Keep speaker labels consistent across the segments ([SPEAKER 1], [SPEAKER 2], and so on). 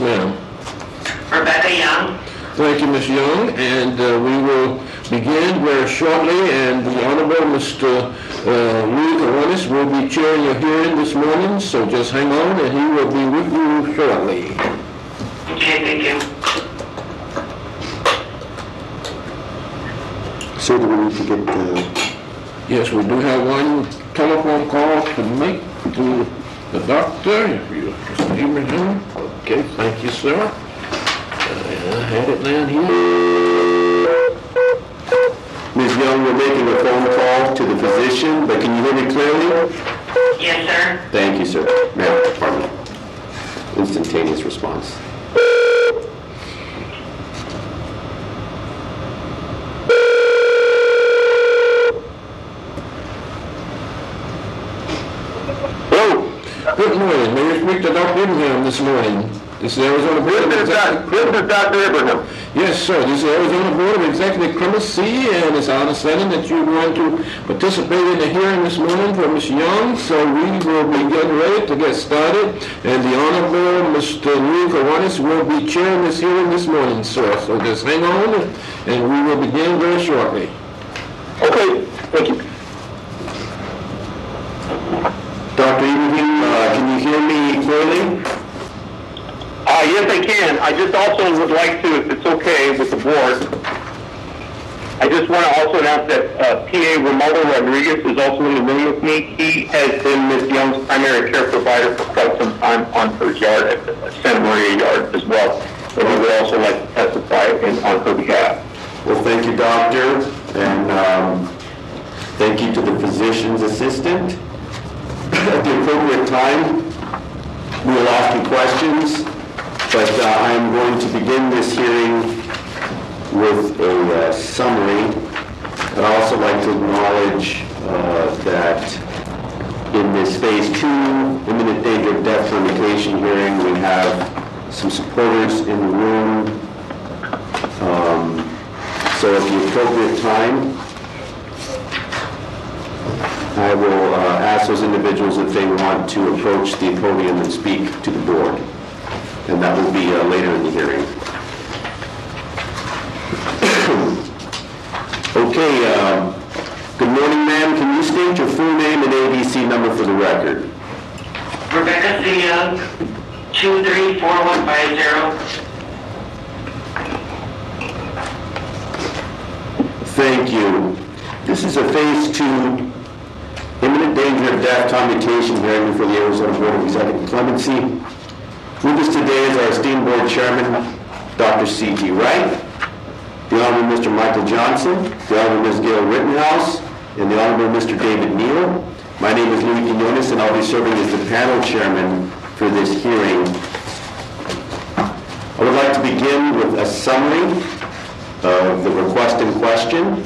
[SPEAKER 1] ma'am?
[SPEAKER 2] Rebecca Young.
[SPEAKER 1] Thank you, Ms. Young, and we will begin very shortly, and the Honorable Mr. Louis Coronis will be chairing your hearing this morning, so just hang on, and he will be with you shortly.
[SPEAKER 2] Okay, thank you.
[SPEAKER 3] So do we need to get
[SPEAKER 1] Yes, we do have one telephone call to make to the doctor, if you receive him. Okay, thank you, sir. I had it down here.
[SPEAKER 3] Ms. Young, we're making a phone call to the physician, but can you hear me clearly?
[SPEAKER 2] Yes, sir.
[SPEAKER 3] Thank you, sir. Ma'am, pardon me. Instantaneous response.
[SPEAKER 1] Hello. Good morning. May we speak to Dr. Abraham this morning? This is Arizona Board of Executive.
[SPEAKER 3] This is Dr. Abraham.
[SPEAKER 1] Yes, sir. This is Arizona Board of Executive Clemency, and it's our understanding that you're going to participate in the hearing this morning for Ms. Young. So we will be getting ready to get started, and the Honorable Mr. Louis Coronis will be chairing this hearing this morning, sir. So just hang on, and we will begin very shortly.
[SPEAKER 3] Okay, thank you. Dr. Abraham, can you hear me clearly?
[SPEAKER 4] Yes, I can. I just also would like to, if it's okay with the board, I just want to also announce that PA Romualdo Rodriguez is also in the room with me. He has been Ms. Young's primary care provider for quite some time on her yard at Santa Maria Yard as well. And he would also like to testify on her behalf.
[SPEAKER 3] Well, thank you, doctor, and thank you to the physician's assistant. At the appropriate time, we will ask you questions, but I am going to begin this hearing with a summary. I'd also like to acknowledge that in this phase 2 imminent danger of death commutation hearing, we have some supporters in the room. So at the appropriate time, I will ask those individuals if they want to approach the podium and speak to the board. And that will be later in the hearing. Okay, good morning, ma'am. Can you state your full name and ABC number for the record?
[SPEAKER 2] Rebecca C. Young, 234150.
[SPEAKER 3] Thank you. This is a phase 2 imminent danger of death commutation hearing before the Arizona Board of Executive Clemency. With us today is our esteemed board chairman, Dr. C.T. Wright, the Honorable Mr. Michael Johnson, the Honorable Ms. Gail Rittenhouse, and the Honorable Mr. David Neal. My name is Louis Quinones, and I'll be serving as the panel chairman for this hearing. I would like to begin with a summary of the request in question.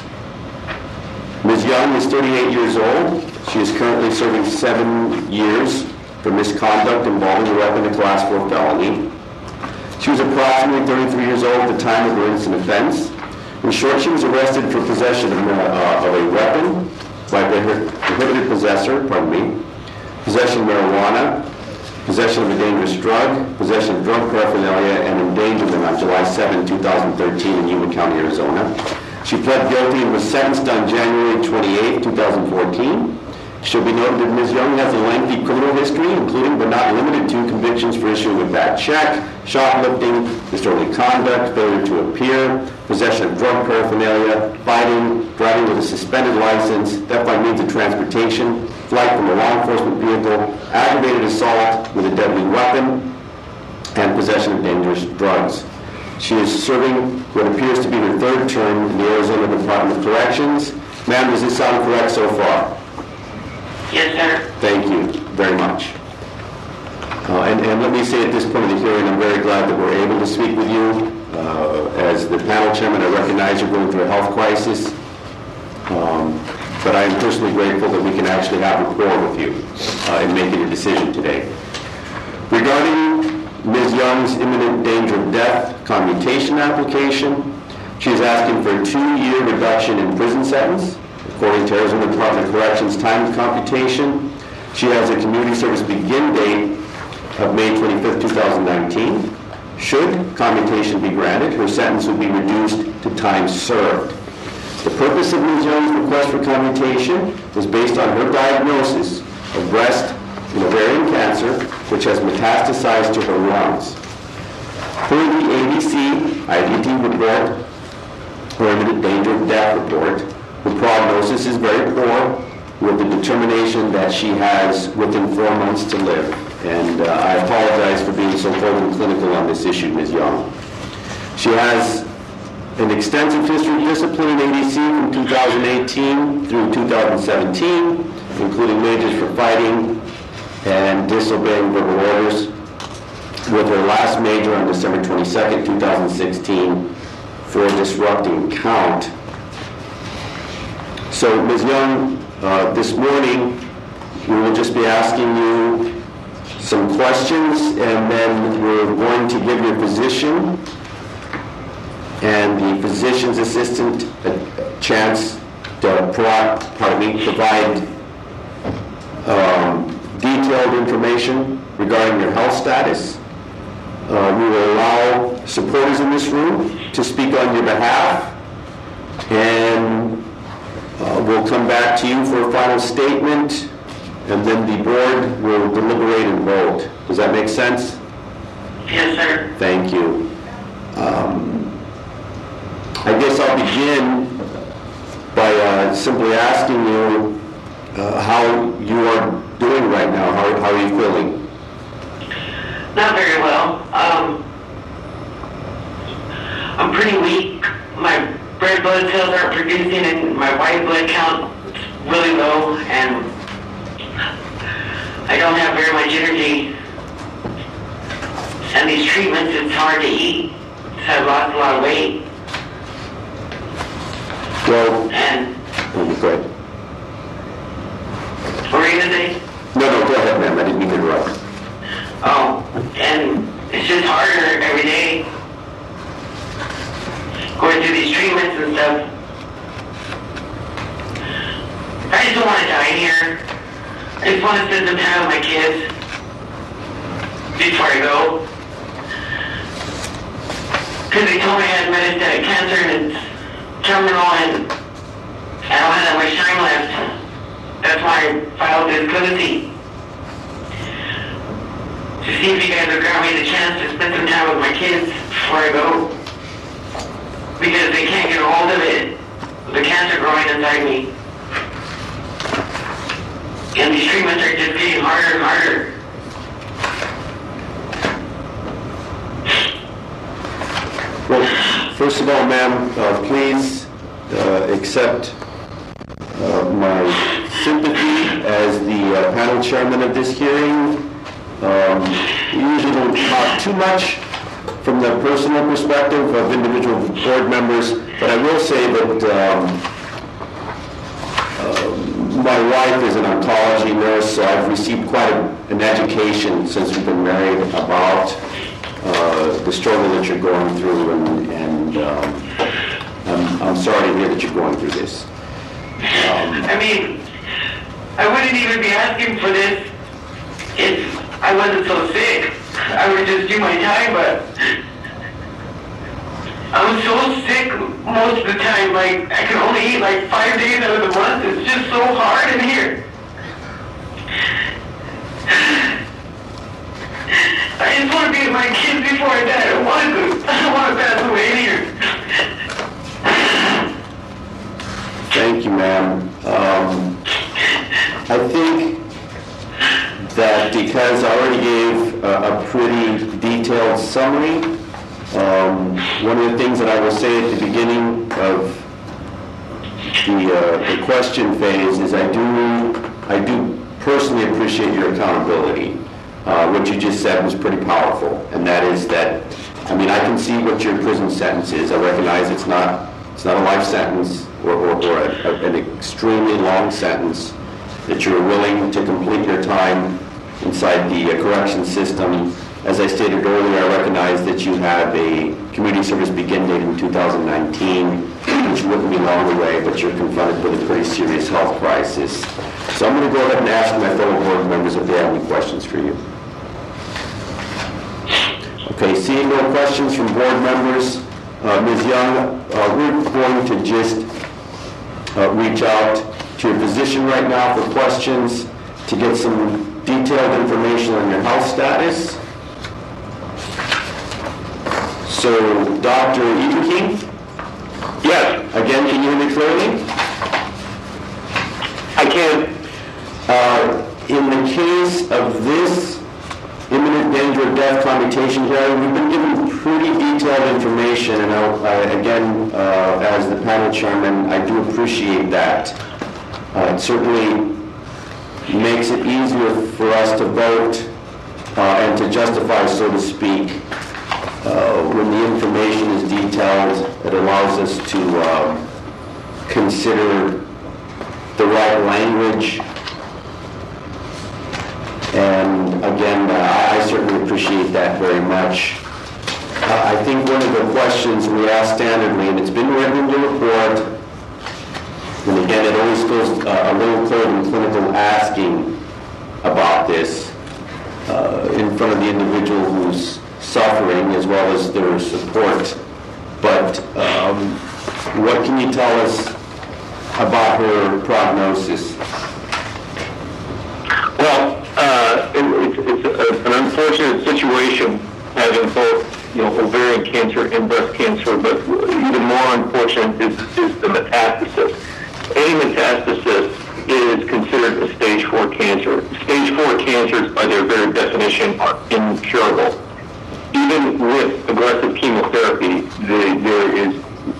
[SPEAKER 3] Ms. Young is 38 years old. She is currently serving 7 years for misconduct involving a weapon, a Class 4 felony. She was approximately 33 years old at the time of her instant offense. In short, she was arrested for possession of a weapon by a prohibited possessor, possession of marijuana, possession of a dangerous drug, possession of drug paraphernalia, and endangerment on July 7, 2013 in Yuma County, Arizona. She pled guilty and was sentenced on January 28, 2014. It should be noted that Ms. Young has a lengthy criminal history, including but not limited to convictions for issuing a bad check, shoplifting, disorderly conduct, failure to appear, possession of drug paraphernalia, fighting, driving with a suspended license, theft by means of transportation, flight from a law enforcement vehicle, aggravated assault with a deadly weapon, and possession of dangerous drugs. She is serving what appears to be her 3rd term in the Arizona Department of Corrections. Ma'am, does this sound correct so far?
[SPEAKER 2] Yes, sir.
[SPEAKER 3] Thank you very much. And let me say at this point of the hearing, I'm very glad that we're able to speak with you. As the panel chairman, I recognize you're going through a health crisis, but I am personally grateful that we can actually have rapport with you in making a decision today. Regarding Ms. Young's imminent danger of death commutation application, she is asking for a 2-year reduction in prison sentence. According to Arizona Department of Corrections time computation, she has a community service begin date of May 25th, 2019. should commutation be granted, her sentence would be reduced to time served. The purpose of Ms. Young's request for commutation is based on her diagnosis of breast and ovarian cancer, which has metastasized to her lungs. Per the ABC IDT report, or imminent danger of death report, her prognosis is very poor, with the determination that she has within 4 months to live. And I apologize for being so cold and clinical on this issue, Ms. Young. She has an extensive history of discipline in ADC from 2018 through 2017, including majors for fighting and disobeying verbal orders, with her last major on December 22nd, 2016, for disrupting count. So, Ms. Young, this morning we will just be asking you some questions, and then we're going to give your physician and the physician's assistant a chance to provide detailed information regarding your health status. We will allow supporters in this room to speak on your behalf, and we'll come back to you for a final statement, and then the board will deliberate and vote. Does that make sense?
[SPEAKER 2] Yes, sir.
[SPEAKER 3] Thank you. I guess I'll begin by simply asking you how you are doing right now. How are you feeling?
[SPEAKER 2] Not very well. I'm pretty weak. My red blood cells aren't producing, and my white blood count is really low, and I don't have very much energy. And these treatments, it's hard to eat. So I've lost a lot of weight.
[SPEAKER 3] Well,
[SPEAKER 2] And
[SPEAKER 3] go ahead.
[SPEAKER 2] what were you gonna say?
[SPEAKER 3] No, go ahead, ma'am. I didn't mean to interrupt.
[SPEAKER 2] Oh, and it's just harder every day. Going through these treatments and stuff. I just don't want to die here. I just want to spend some time with my kids before I go. Because they told me I had metastatic cancer and it's terminal, and I don't have that much time left. That's why I filed this courtesy. To see if you guys would grant me the chance to spend some time with my kids before I go. Because they can't get a hold of it. The cancer growing inside me. And these treatments are just getting harder and harder.
[SPEAKER 3] Well, first of all, ma'am, please accept my sympathy as the panel chairman of this hearing. We usually don't talk too much from the personal perspective of individual board members, but I will say that my wife is an oncology nurse, so I've received quite an education since we've been married about the struggle that you're going through, and I'm sorry to hear that you're going through this.
[SPEAKER 2] I mean, I wouldn't even be asking for this if I wasn't so sick. I would just do my time, but I'm so sick most of the time. Like, I can only eat like 5 days out of the month. It's just so hard in here. I just want to be with my kids before I die. I don't want to pass away in here.
[SPEAKER 3] Thank you, ma'am. I think that because I already gave a pretty detailed summary, one of the things that I will say at the beginning of the question phase is I do personally appreciate your accountability. What you just said was pretty powerful, and that is that, I mean, I can see what your prison sentence is. I recognize it's not a life sentence or an extremely long sentence, that you're willing to complete your time inside the correction system. As I stated earlier, I recognize that you have a community service begin date in 2019, which wouldn't be long away, but you're confronted with a pretty serious health crisis. So I'm going to go ahead and ask my fellow board members if they have any questions for you. Okay, seeing no questions from board members, Ms. Young, we're going to just reach out to your physician right now for questions to get some detailed information on your health status. So, Dr. Eberking?
[SPEAKER 4] Yes,
[SPEAKER 3] Again, can you hear me clearly?
[SPEAKER 4] I can.
[SPEAKER 3] In the case of this imminent danger of death commutation hearing, we've been given pretty detailed information, and again, as the panel chairman, I do appreciate that. It certainly makes it easier for us to vote and to justify, so to speak, when the information is detailed. It allows us to consider the right language. And again, I certainly appreciate that very much. I think one of the questions we ask standardly, and it's been written in the report, and again, it always goes a little code in clinical asking about this in front of the individual who's suffering as well as their support. But what can you tell us about her prognosis?
[SPEAKER 4] Well, it's an unfortunate situation having both, ovarian cancer and breast cancer, but even more unfortunate is the metastasis. Any metastasis is considered a stage 4 cancer. Stage 4 cancers, by their very definition, are incurable. Even with aggressive chemotherapy, there is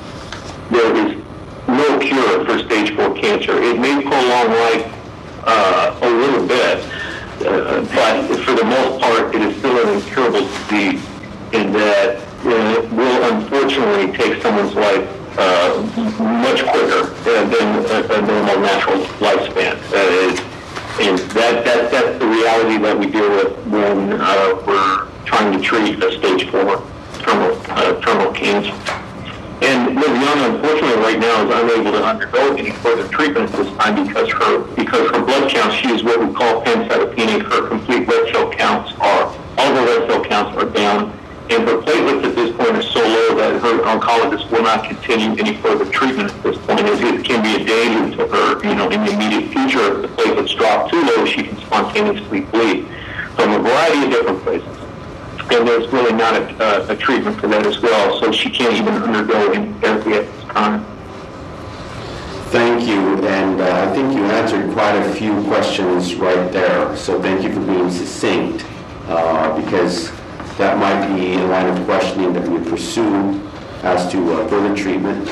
[SPEAKER 4] no cure for stage 4 cancer. It may prolong life a little bit, but for the most part, it is still an incurable disease in that it will unfortunately take someone's life much quicker than a normal natural lifespan. And that's the reality that we deal with when we're trying to treat a stage 4 terminal cancer. And Ms. Young, unfortunately, right now is unable to undergo any further treatment at this time because her blood count, she is what we call pancytopenic. Her complete red cell counts all of her red cell counts are down, and her platelets at this point are so low that her oncologist will not continue any further treatment at this point, as it can be a danger to her, in the immediate future. If the platelets drop too low, she can spontaneously bleed from a variety of different places. And there's really not a treatment for that as well, so she can't even undergo any therapy at this time.
[SPEAKER 3] Thank you, and I think you answered quite a few questions right there, so thank you for being succinct, because that might be a line of questioning that we pursue as to further treatment.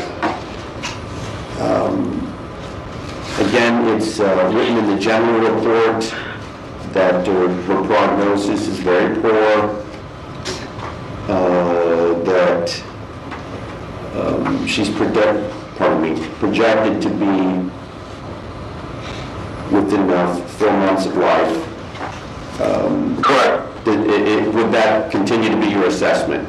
[SPEAKER 3] Again, it's written in the general report that her prognosis is very poor, that she's projected to be within 4 months of life.
[SPEAKER 4] Correct.
[SPEAKER 3] Would that continue to be your assessment?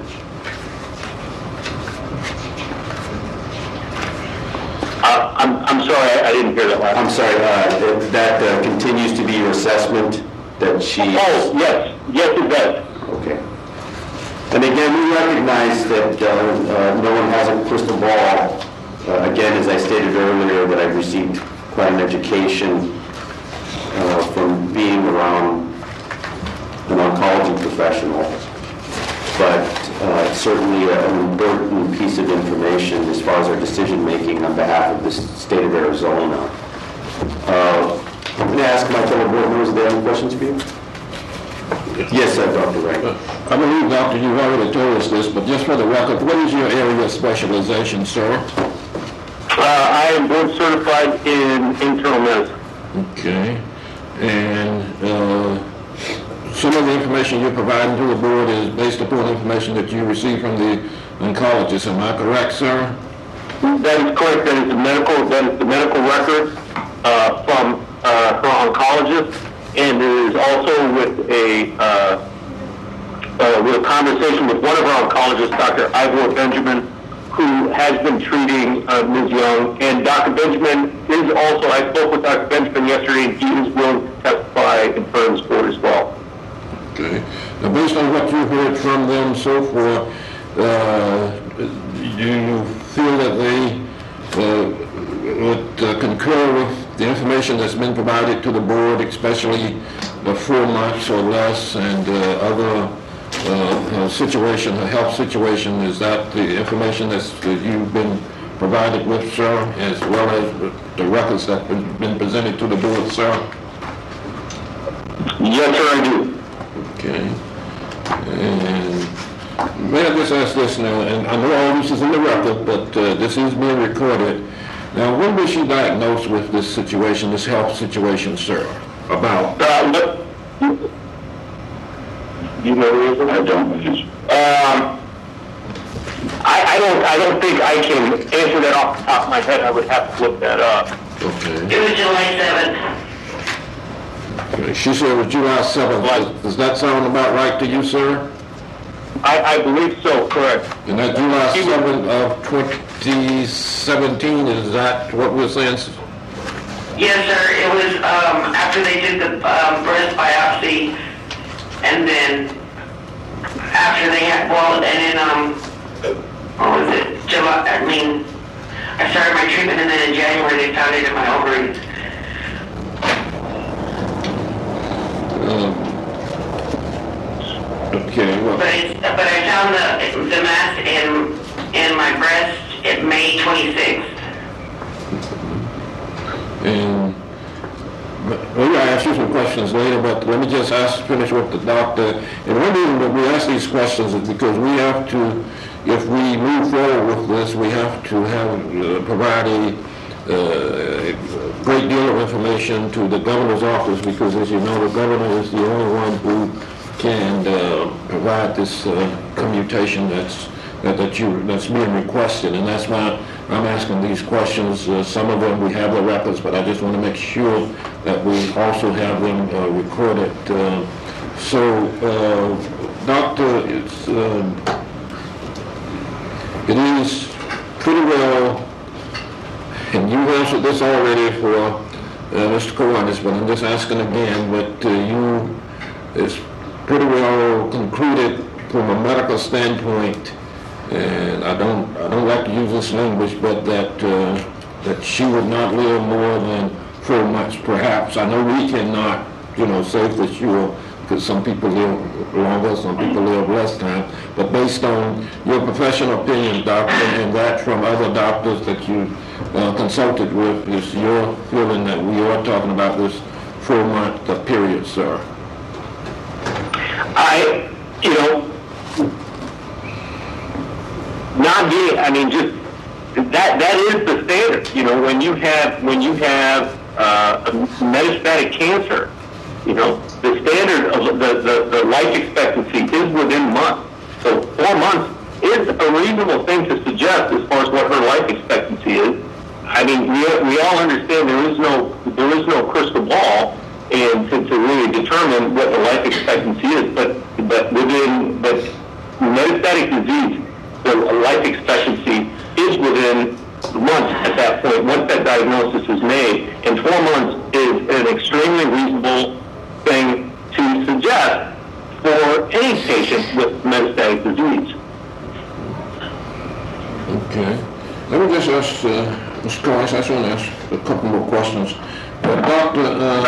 [SPEAKER 4] I'm sorry, I didn't hear that last.
[SPEAKER 3] I'm sorry, that continues to be your assessment that she...
[SPEAKER 4] Oh, yes, it does.
[SPEAKER 3] Okay. And again, we recognize that no one has a crystal ball. Again, as I stated earlier, that I've received quite an education from being around an oncology professional. But certainly an important piece of information as far as our decision-making on behalf of the state of Arizona. I'm going to ask my fellow board members if they have any questions for you. Yes, Dr. Wright.
[SPEAKER 1] I believe, Doctor, you've already told us this, but just for the record, what is your area of specialization, sir?
[SPEAKER 4] I am board certified in internal medicine.
[SPEAKER 1] Okay. And some of the information you're providing to the board is based upon information that you received from the oncologist. Am I correct, sir?
[SPEAKER 4] That is correct. That is the medical record from her oncologist. And it is also with a conversation with one of our oncologists, Dr. Ivor Benjamin, who has been treating Ms. Young. And Dr. Benjamin is also, I spoke with Dr. Benjamin yesterday, and he is willing to testify in front of this board as well.
[SPEAKER 1] Okay. Now, based on what you heard from them so far, do you feel that they would concur with the information that's been provided to the board, especially the 4 months or less, and other situation, the health situation? Is that the information that you've been provided with, sir, as well as the records that have been presented to the board, sir?
[SPEAKER 4] Yes, sir, I do.
[SPEAKER 1] Okay. And may I just ask this now, and I know all this is in the record, but this is being recorded. Now, when was she diagnosed with this situation, this health situation, sir? About?
[SPEAKER 4] You know the reason? I don't. I don't think I can answer that off the top of my head. I would have to look that up.
[SPEAKER 1] Okay.
[SPEAKER 2] It was July 7th.
[SPEAKER 1] She said it was July 7th. Does that sound about right to you, sir?
[SPEAKER 4] I believe so, correct.
[SPEAKER 1] And that July 7th of 2017, is that what we're saying?
[SPEAKER 2] Yes, sir. It was after they did the breast biopsy, and then after they had, well, and then what was it? July. I started my treatment, and then in January they found it in my ovaries.
[SPEAKER 1] Okay. Well.
[SPEAKER 2] But I found the mass in my breast at May 26th.
[SPEAKER 1] And maybe I'll ask you some questions later, but let me just finish with the doctor. And one reason that we ask these questions is because we have to, if we move forward with this, we have to have provide a great deal of information to the governor's office, because as you know, the governor is the only one who can provide this commutation that's being requested, and that's why I'm asking these questions. Some of them we have the records, but I just want to make sure that we also have them recorded. Doctor, it is pretty well, and you've answered this already for Mr. Kiwanis, but I'm just asking again, but it's pretty well concluded from a medical standpoint, and I don't like to use this language, but that she would not live more than 4 months, perhaps. I know we cannot, say for sure, because some people live longer, some people live less time. But based on your professional opinion, doctor, and that from other doctors that you consulted with, is your feeling that we are talking about this 4-month period, sir?
[SPEAKER 4] Just that is the standard. When you have metastatic cancer, the standard of the life expectancy is within months. So 4 months is a reasonable thing to suggest as far as what her life expectancy is. We all understand there is no crystal ball, and to really determine what the life expectancy is, but metastatic disease, the life expectancy is within months at that point, once that diagnosis is made, and 4 months is an extremely reasonable thing to suggest for any patient with metastatic disease.
[SPEAKER 1] Okay. Let me just ask Mr. Collins, I just want to ask a couple more questions. Doctor,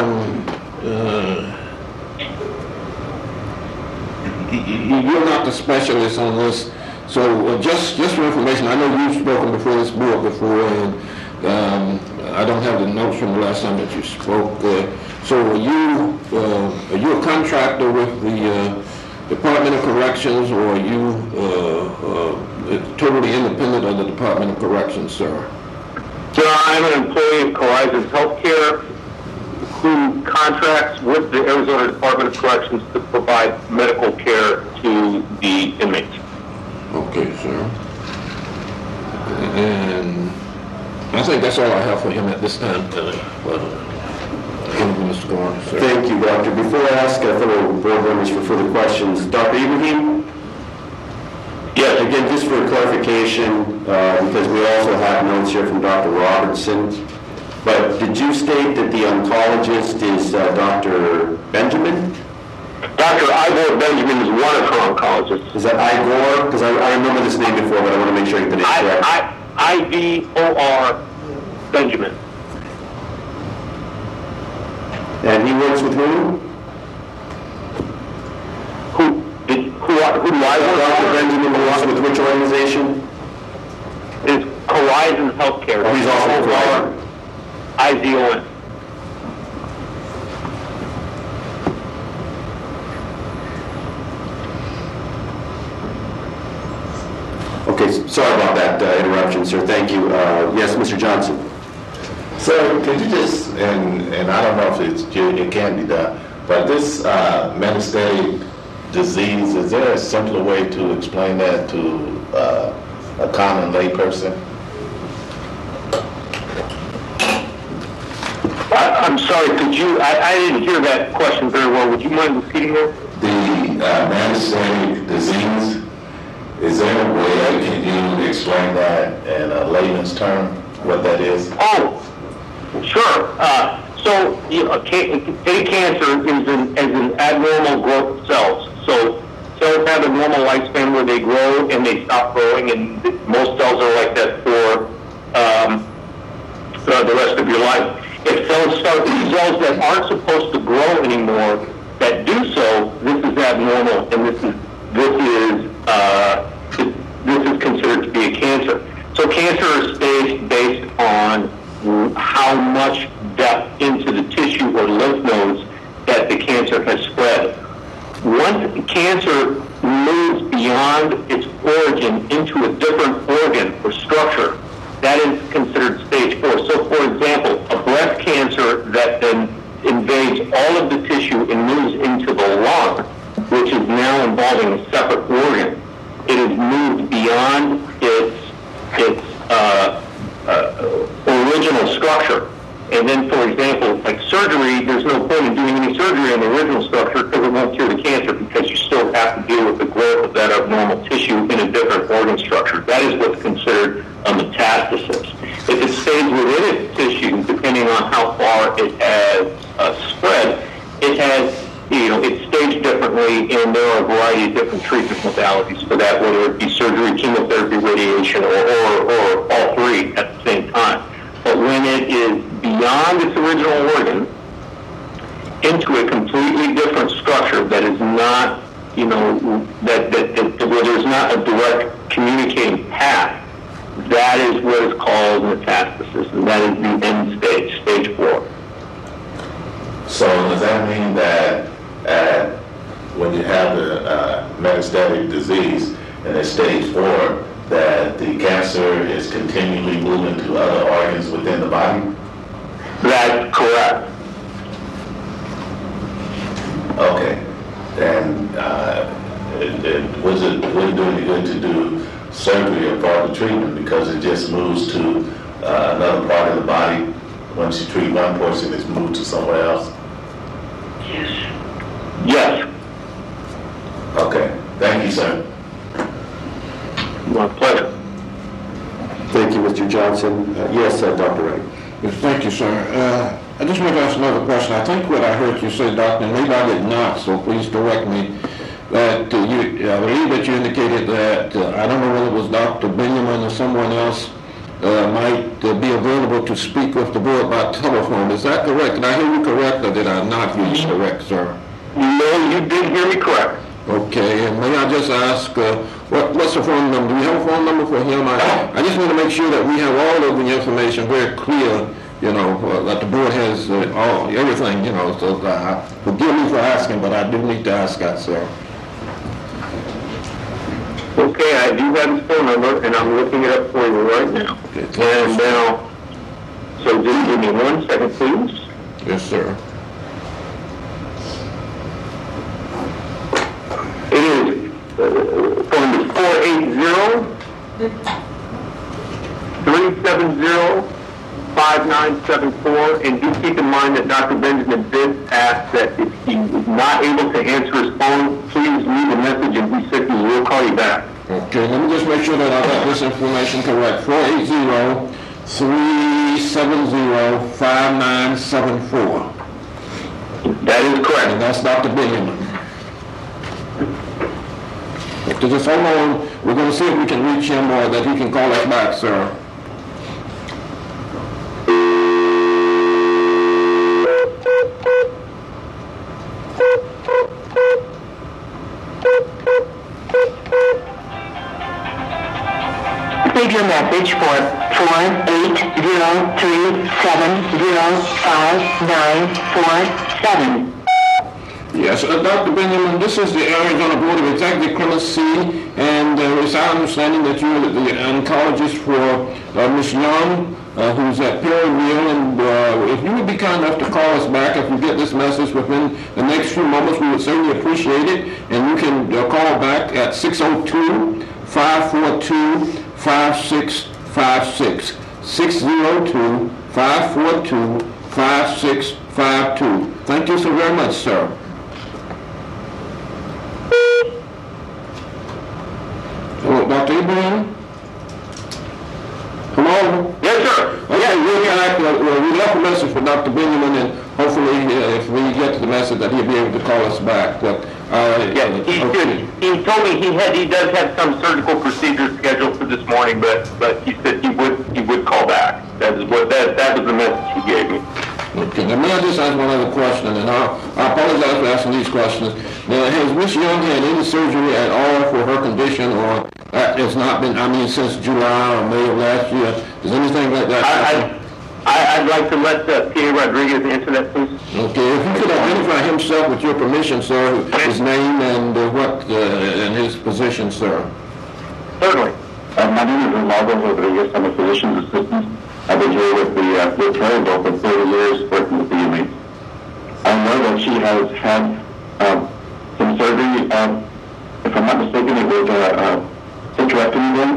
[SPEAKER 1] you're not the specialist on this, so just for information, I know you've spoken before this board before, and I don't have the notes from the last time that you spoke. So are you a contractor with the Department of Corrections, or are you totally independent of the Department of Corrections, sir?
[SPEAKER 4] So I'm an employee of Horizons Healthcare, who contracts with the Arizona Department of Corrections to provide medical care to the inmates.
[SPEAKER 1] Okay, sir. And I think that's all I have for him at this time. Mr. Garner, sir.
[SPEAKER 3] Thank you, Doctor. Before I ask fellow board members for further questions, Dr. Ibrahim? Yes. Again, just for clarification, because we also have notes here from Dr. Robertson, but did you state that the oncologist is Dr. Benjamin?
[SPEAKER 4] Dr. Ivor Benjamin is one of her oncologists.
[SPEAKER 3] Is that Igor? Because I remember this name before, but I want to make sure I get the name correct.
[SPEAKER 4] Ivor Benjamin.
[SPEAKER 3] And he works with whom?
[SPEAKER 4] Who do I work
[SPEAKER 3] Dr.
[SPEAKER 4] for?
[SPEAKER 3] Benjamin works with which organization?
[SPEAKER 4] Is Horizon Healthcare.
[SPEAKER 3] Oh, he's also with Horizon.
[SPEAKER 4] IZON.
[SPEAKER 3] Okay, sorry about that interruption, sir. Thank you. Yes, Mr. Johnson.
[SPEAKER 5] So could you just, and I don't know if it can be done, but this metastatic disease, is there a simpler way to explain that to a common layperson?
[SPEAKER 4] I'm sorry, could you, I didn't hear that question very well. Would you mind repeating it?
[SPEAKER 5] The metastatic disease, is there a way, can you explain that in a layman's term, what that is?
[SPEAKER 4] Oh, sure. So, any cancer is an abnormal growth of cells. So, cells have a normal lifespan where they grow and they stop growing, and most cells are like that for the rest of your life. If cells cells that aren't supposed to grow anymore that do so, this is abnormal, and this is considered to be a cancer. So cancer is staged based on how much depth into the tissue or lymph nodes that the cancer has spread. Once cancer moves beyond its origin into a different organ or structure, that is considered stage 4. So, for example, a breast cancer that then invades all of the tissue and moves into the lung, which is now involving a separate organ, it has moved beyond its original structure. And then, for example, like surgery, there's no point in doing any surgery on the original structure because it won't cure the cancer because you still have to deal with the growth of that abnormal tissue in a different organ structure. That is what's considered a metastasis. If it stays within its tissue, depending on how far it has spread, it's staged differently, and there are a variety of different treatment modalities for that, whether it be surgery, chemotherapy, radiation, or all three at the same time. But when it is beyond its original organ into a completely different structure that is not, where there's not a direct communicating path, that is what is called metastasis, and that is the end stage, stage 4.
[SPEAKER 5] So does that mean that when you have the metastatic disease and it's stage 4, that the cancer is continually moving to other organs within the body?
[SPEAKER 4] That's correct.
[SPEAKER 5] Okay. And would it do any good to do surgery or further treatment because it just moves to another part of the body? Once you treat one portion, it's moved to somewhere else?
[SPEAKER 4] Yes.
[SPEAKER 5] Okay. Thank you, sir.
[SPEAKER 4] My pleasure.
[SPEAKER 3] Thank you, Mr. Johnson. Yes, Dr. Wright.
[SPEAKER 1] Yes, thank you, sir. I just want to ask another question. I think what I heard you say, Doctor, and maybe I did not, so please correct me, that I believe that you indicated that, I don't know whether it was Dr. Benjamin or someone else, might be available to speak with the board by telephone. Is that correct? Did I hear you correct, or did I not hear you correct, sir?
[SPEAKER 4] No, you did hear me correct.
[SPEAKER 1] Okay, and may I just ask, what's the phone number? Do we have a phone number for him? I just want to make sure that we have all of the information very clear, that the board has everything, so forgive me for asking, but I do need to ask that, sir.
[SPEAKER 4] Okay, I do have his phone number, and I'm looking it up for you right now.
[SPEAKER 1] Okay,
[SPEAKER 4] And now, so just give me 1 second, please.
[SPEAKER 1] yes, sir.
[SPEAKER 4] It is phone number 480-370-5974, and do keep in mind that Dr. Benjamin did ask that if he is not able to answer his phone, please leave a message and he said he will call you back.
[SPEAKER 1] Okay, let me just make sure that I got this information correct. 480-370-5974.
[SPEAKER 4] That is correct.
[SPEAKER 1] And that's Dr. Benjamin. So just hold on. We're going to see if we can reach him or that he can call us back, sir.
[SPEAKER 2] Leave your message for 48037059447.
[SPEAKER 1] Yes, Dr. Benjamin, this is the Arizona Board of Executive Clemency, and it's our understanding that you're the oncologist for Ms. Young, who's at Perryville, and if you would be kind enough to call us back if you get this message within the next few moments, we would certainly appreciate it, and you can call back at 602-542-5656, 602-542-5652. Thank you so very much, sir. Hello, Dr. Ibrahim? Hello?
[SPEAKER 4] Yes, sir.
[SPEAKER 1] Okay, we left a message for Dr. Benjamin, and hopefully if we get to the message that he'll be able to call us back. But,
[SPEAKER 4] Yeah, he told me he does have some surgical procedure scheduled for this morning, but he said he would call back. That was the message he gave me.
[SPEAKER 1] Okay, now may I just ask one other question, and I apologize for asking these questions. Now, has Ms. Young had any surgery at all for her condition, or it's not been, since July or May of last year? Is anything like that happen?
[SPEAKER 4] I'd like to let P.A. Rodriguez answer that, please.
[SPEAKER 1] Okay, if you could identify himself with your permission, sir, his name and and his position, sir.
[SPEAKER 4] Certainly.
[SPEAKER 6] My name is Ronaldo Rodriguez. I'm a physician's assistant. I've been here with Perryville for 30 years working with the inmates. I know that she has had some surgery. If I'm not mistaken, it was a hysterectomy then.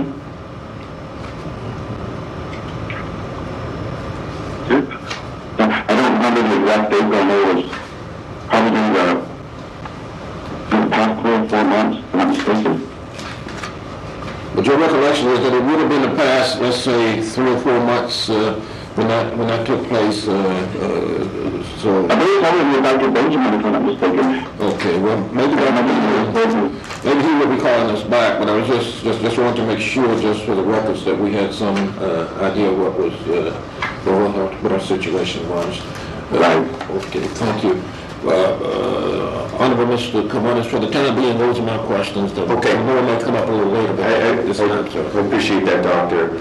[SPEAKER 6] I don't remember the exact date, but I know it was probably in the past 3 or 4 months, if I'm not mistaken.
[SPEAKER 1] But your recollection is that it would have been the past, let's say, 3 or 4 months when that took place. So
[SPEAKER 6] I believe probably with Dr. Benjamin, if I'm not mistaken.
[SPEAKER 1] okay, well maybe he will be calling us back. But I was just wanted to make sure, just for the records, that we had some idea what was what our situation was.
[SPEAKER 6] Right.
[SPEAKER 1] Okay, thank you. Honorable Mr. Camones, for the time being, those are my questions.
[SPEAKER 3] Okay.
[SPEAKER 1] More might come up a little later, but
[SPEAKER 3] I appreciate that, Doctor.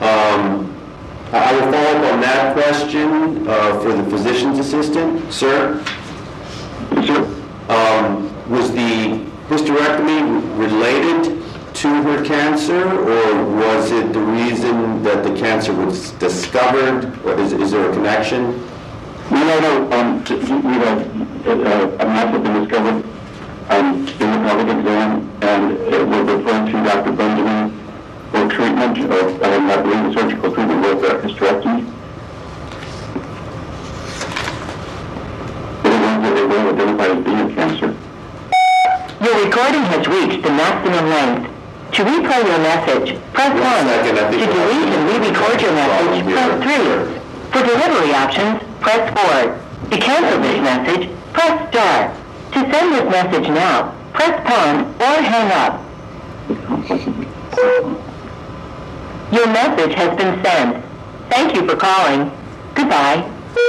[SPEAKER 3] I will follow up on that question for the physician's assistant. Sir?
[SPEAKER 6] Sure.
[SPEAKER 3] Was the hysterectomy related to her cancer, or was it the reason that the cancer was discovered? Or is there a connection?
[SPEAKER 6] No. A mass had been discovered in the pelvic exam, and it was referred to Dr. Benjamin for treatment of, I believe, the surgical treatment was hysterectomy. It was identified as being a cancer.
[SPEAKER 2] Your recording has reached the maximum length. To replay your message, press 1.
[SPEAKER 3] second, I think
[SPEAKER 2] To delete and re-record your message, press 3. For delivery options, press 4. To cancel this message, press star. To send this message now, press pound or hang up. Your message has been sent. Thank you for calling. Goodbye.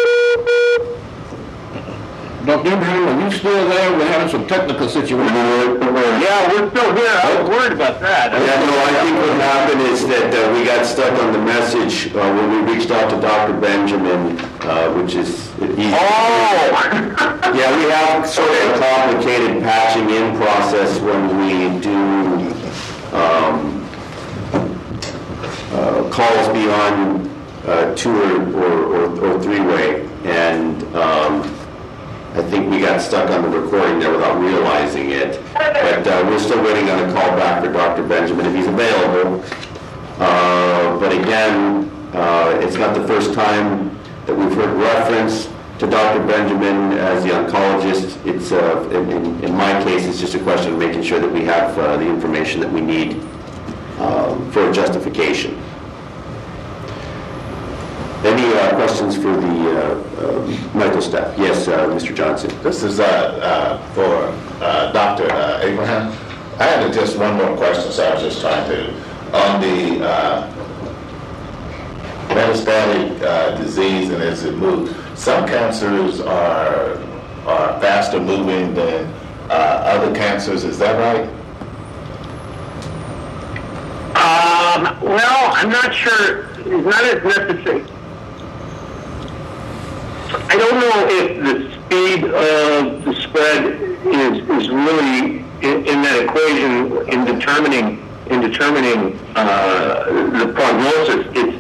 [SPEAKER 1] Dr. Ibrahim, are you still there? We're having some technical situations.
[SPEAKER 4] Yeah, we're still here. I was worried about that.
[SPEAKER 3] Yeah, no, I think what happened is that we got stuck on the message when we reached out to Dr. Benjamin, which is easy.
[SPEAKER 4] Oh!
[SPEAKER 3] Yeah, we have sort of a complicated patching in process when we do calls beyond 2 or 3-way, and I think we got stuck on the recording there without realizing it. But we're still waiting on a call back for Dr. Benjamin if he's available. But again, it's not the first time that we've heard reference to Dr. Benjamin as the oncologist. It's in my case, it's just a question of making sure that we have the information that we need for justification. Any questions for the medical staff? Yes, Mr. Johnson.
[SPEAKER 5] This is for Dr. Abraham. I had just one more question, so I was just trying to, on the metastatic disease and as it moves, some cancers are faster moving than other cancers, is that right?
[SPEAKER 4] Well, I'm not sure. It's not as necessary. I don't know if the speed of the spread is really in that equation in determining the prognosis. It's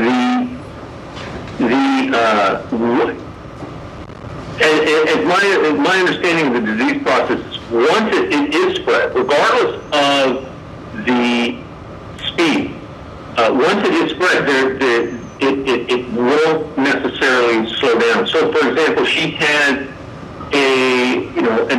[SPEAKER 4] as my understanding of the disease process, once it is spread, regardless of the speed, once it is spread, it won't necessarily slow down. So, for example, she had a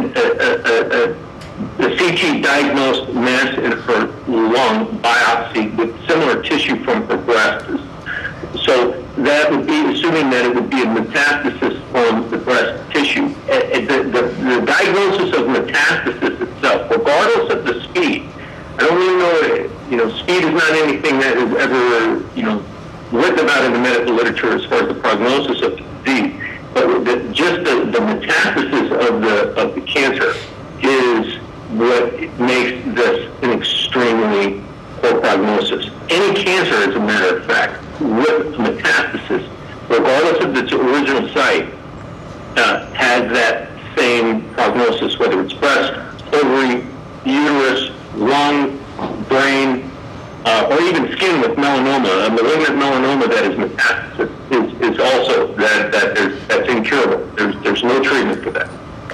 [SPEAKER 4] CT diagnosed mass in her lung biopsy with similar tissue from her breast. So that would be assuming that it would be a metastasis from the breast tissue. The diagnosis of metastasis itself, regardless of the speed, I don't really know. Speed is not anything that is ever written about in the medical literature as far as the prognosis of the disease. But just the metastasis of the cancer is what makes this an extremely poor prognosis. Any cancer, as a matter of fact, with metastasis, regardless of its original site, has that same prognosis, whether it's breast, ovary, uterus, lung, brain, or even skin with melanoma. A malignant melanoma that is metastasis is also that's incurable. There's no treatment for that.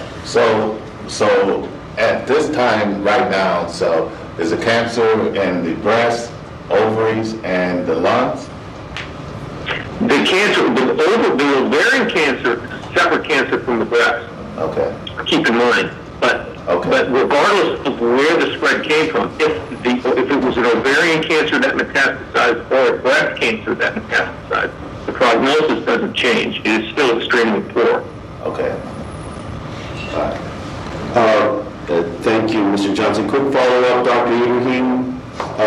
[SPEAKER 5] So at this time right now, so is the cancer in the breast, ovaries, and the lungs?
[SPEAKER 4] The cancer, the ovarian cancer, is a separate cancer from the breast.
[SPEAKER 5] Okay.
[SPEAKER 4] Keep in mind, but regardless of where the spread came from, if it was an ovarian cancer that metastasized or a breast cancer that metastasized, the prognosis doesn't change. It is still extremely poor.
[SPEAKER 5] Okay. All right.
[SPEAKER 3] Thank you, Mr. Johnson. Quick follow-up, Dr. Ibrahim.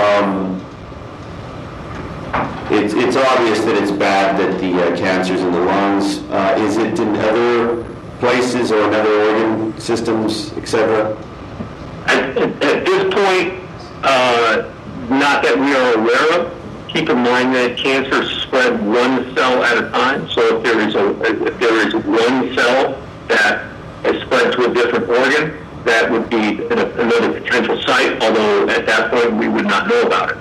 [SPEAKER 3] It's obvious that it's bad that the cancer's in the lungs. Is it in other places or in other organ systems, etc.?
[SPEAKER 4] At this point, not that we are aware of. Keep in mind that cancer spread one cell at a time. So if there is one cell that is spread to a different organ, that would be another potential site, although at that point we would not know about it.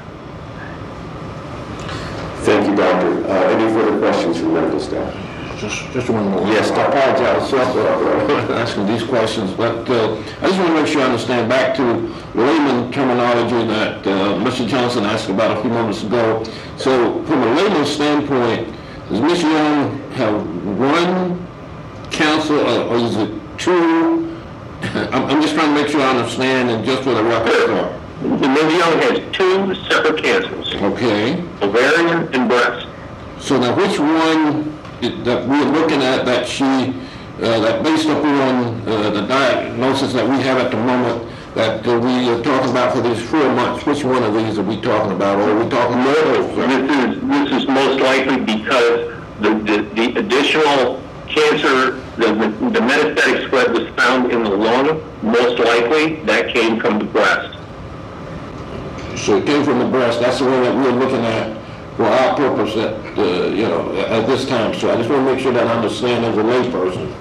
[SPEAKER 3] Thank you, Doctor. Any further questions from medical staff?
[SPEAKER 1] Just one more.
[SPEAKER 3] Yes,
[SPEAKER 1] I apologize for asking these questions, but I just want to make sure I understand back to layman terminology that Mr. Johnson asked about a few moments ago. So from a layman standpoint, does Ms. Young have one cancer or is it two? I'm just trying to make sure I understand and just for the record.
[SPEAKER 4] Ms. Young has two separate cancers.
[SPEAKER 1] Okay.
[SPEAKER 4] Ovarian and breast.
[SPEAKER 1] So now which one that we're looking at that that based upon the diagnosis that we have at the moment that we are talking about for these 4 months, which one of these are we talking about? Or are we talking more?
[SPEAKER 4] This is most likely because the additional cancer, the metastatic spread was found in the lung. Most likely that came from the breast.
[SPEAKER 1] So it came from the breast. That's the one that we're looking at for our purpose at this time. So I just want to make sure that I understand as a layperson.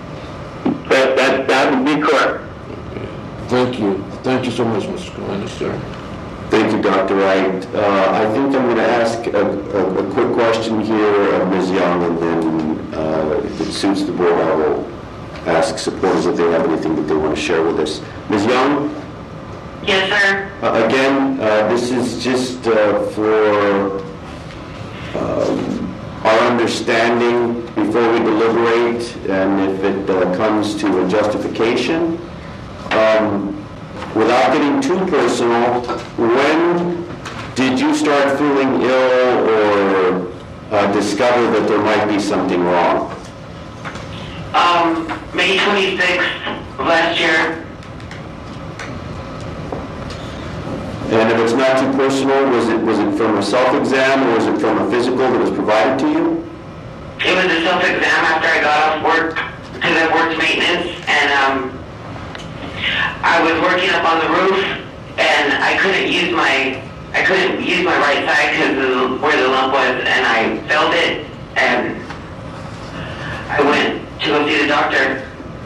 [SPEAKER 4] That would be correct.
[SPEAKER 1] Thank you. Thank you so much, Mr. Commander, sir.
[SPEAKER 3] Thank you, Dr. Wright. I think I'm going to ask a quick question here of Ms. Young, and then if it suits the board, I will ask supporters if they have anything that they want to share with us. Ms. Young?
[SPEAKER 2] Yes, sir.
[SPEAKER 3] Again, this is just for our understanding before we deliberate, and if it comes to a justification. Without getting too personal, when did you start feeling ill or discover that there might be something wrong?
[SPEAKER 2] May 26th of last year.
[SPEAKER 3] And if it's not too personal, was it from a self-exam or was it from a physical that was provided to you?
[SPEAKER 2] It was a self-exam after I got off work, because I worked maintenance, and I was working up on the roof, and I couldn't use my right side because of where the lump was, and I felt it, and I went to go see the doctor.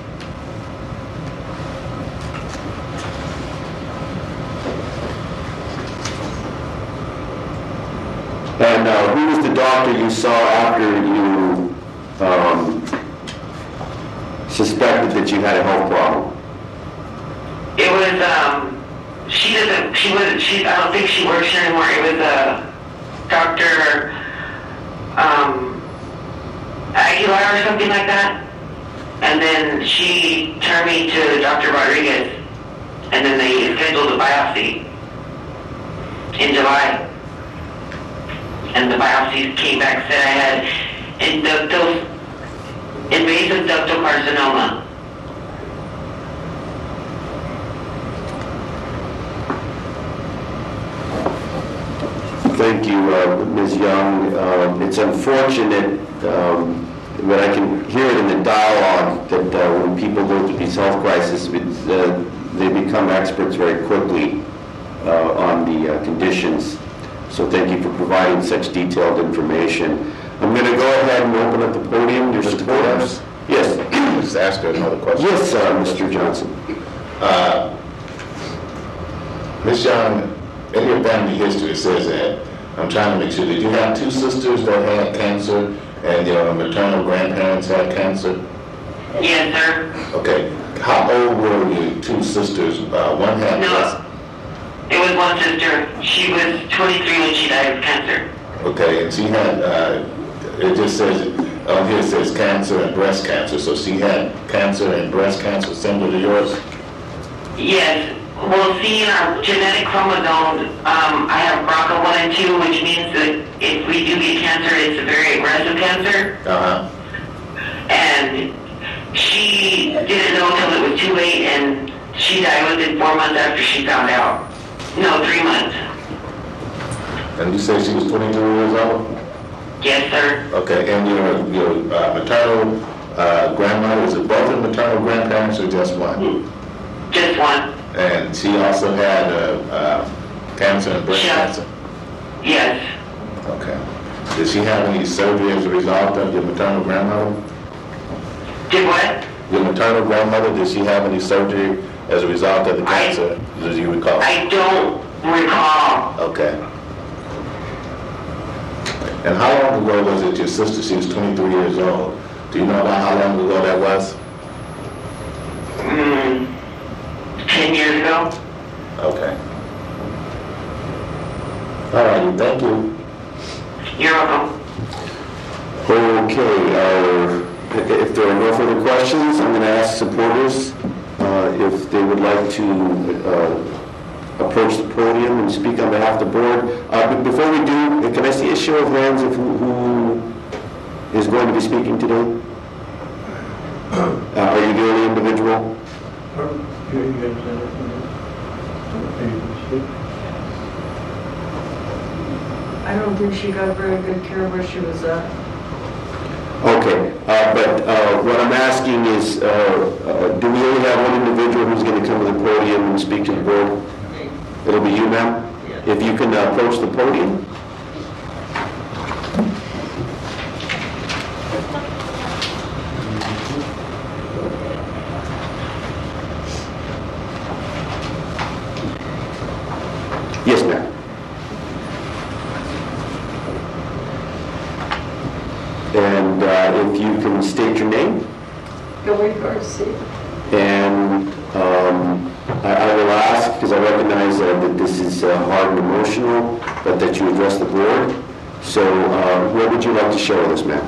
[SPEAKER 3] And who was the doctor you saw after you suspected that you had a health problem?
[SPEAKER 2] It was, I don't think she works here anymore. It was Dr. Aguilar or something like that. And then she turned me to Dr. Rodriguez. And then they scheduled a biopsy in July. And the biopsy came back, said I had invasive ductal carcinoma.
[SPEAKER 3] Thank you, Ms. Young. It's unfortunate, but I can hear it in the dialogue that when people go through these health crises, they become experts very quickly on the conditions. So thank you for providing such detailed information. I'm going to go ahead and open up the podium. There's
[SPEAKER 5] Mr. Williams?
[SPEAKER 3] Yes.
[SPEAKER 5] Just ask her another question.
[SPEAKER 3] Yes, Mr. Johnson.
[SPEAKER 5] Ms. Young, in your family history, it says that, I'm trying to make sure, did you have two sisters that had cancer and your maternal grandparents had cancer?
[SPEAKER 2] Yes, sir.
[SPEAKER 5] Okay. How old were your two sisters? One had
[SPEAKER 2] No, it was one sister. She was 23 when she died of cancer.
[SPEAKER 5] Okay, and she had, it just says, on here it says cancer and breast cancer. So she had cancer and breast cancer similar to yours?
[SPEAKER 2] Yes. Well, see, in our genetic chromosomes, I have BRCA1 and 2, which means that if we do get cancer, it's a very aggressive cancer.
[SPEAKER 5] Uh-huh.
[SPEAKER 2] And she didn't know until it was too late, and she died within 4 months after she found out. No, 3 months.
[SPEAKER 5] And you say she was 23 years old?
[SPEAKER 2] Yes, sir.
[SPEAKER 5] Okay, and your maternal grandmother, is it both your maternal grandparents or just one?
[SPEAKER 2] Just one.
[SPEAKER 5] And she also had cancer and breast cancer?
[SPEAKER 2] Yes.
[SPEAKER 5] Okay. Did she have any surgery as a result of your maternal grandmother?
[SPEAKER 2] Did what?
[SPEAKER 5] Your maternal grandmother, did she have any surgery as a result of the cancer? Do you recall?
[SPEAKER 2] I don't recall.
[SPEAKER 5] Okay. And how long ago was it your sister? She was 23 years old. Do you know about how long ago that was?
[SPEAKER 2] 10 years ago.
[SPEAKER 5] Okay. All right, thank you.
[SPEAKER 2] You're welcome.
[SPEAKER 3] Okay, if there are no further questions, I'm going to ask supporters if they would like to approach the podium and speak on behalf of the board. But before we do, can I see a show of hands of who is going to be speaking today? Are you the only individual?
[SPEAKER 7] I don't think she got very good care where she was at.
[SPEAKER 3] Okay, but what I'm asking is, do we only have one individual who's going to come to the podium and speak to the board? It'll be you, ma'am? If you can approach the podium. Yes, ma'am. And if you can state your name.
[SPEAKER 7] Billy Garcia.
[SPEAKER 3] And I will ask, because I recognize that this is hard and emotional, but that you address the board. So what would you like to share with us, ma'am?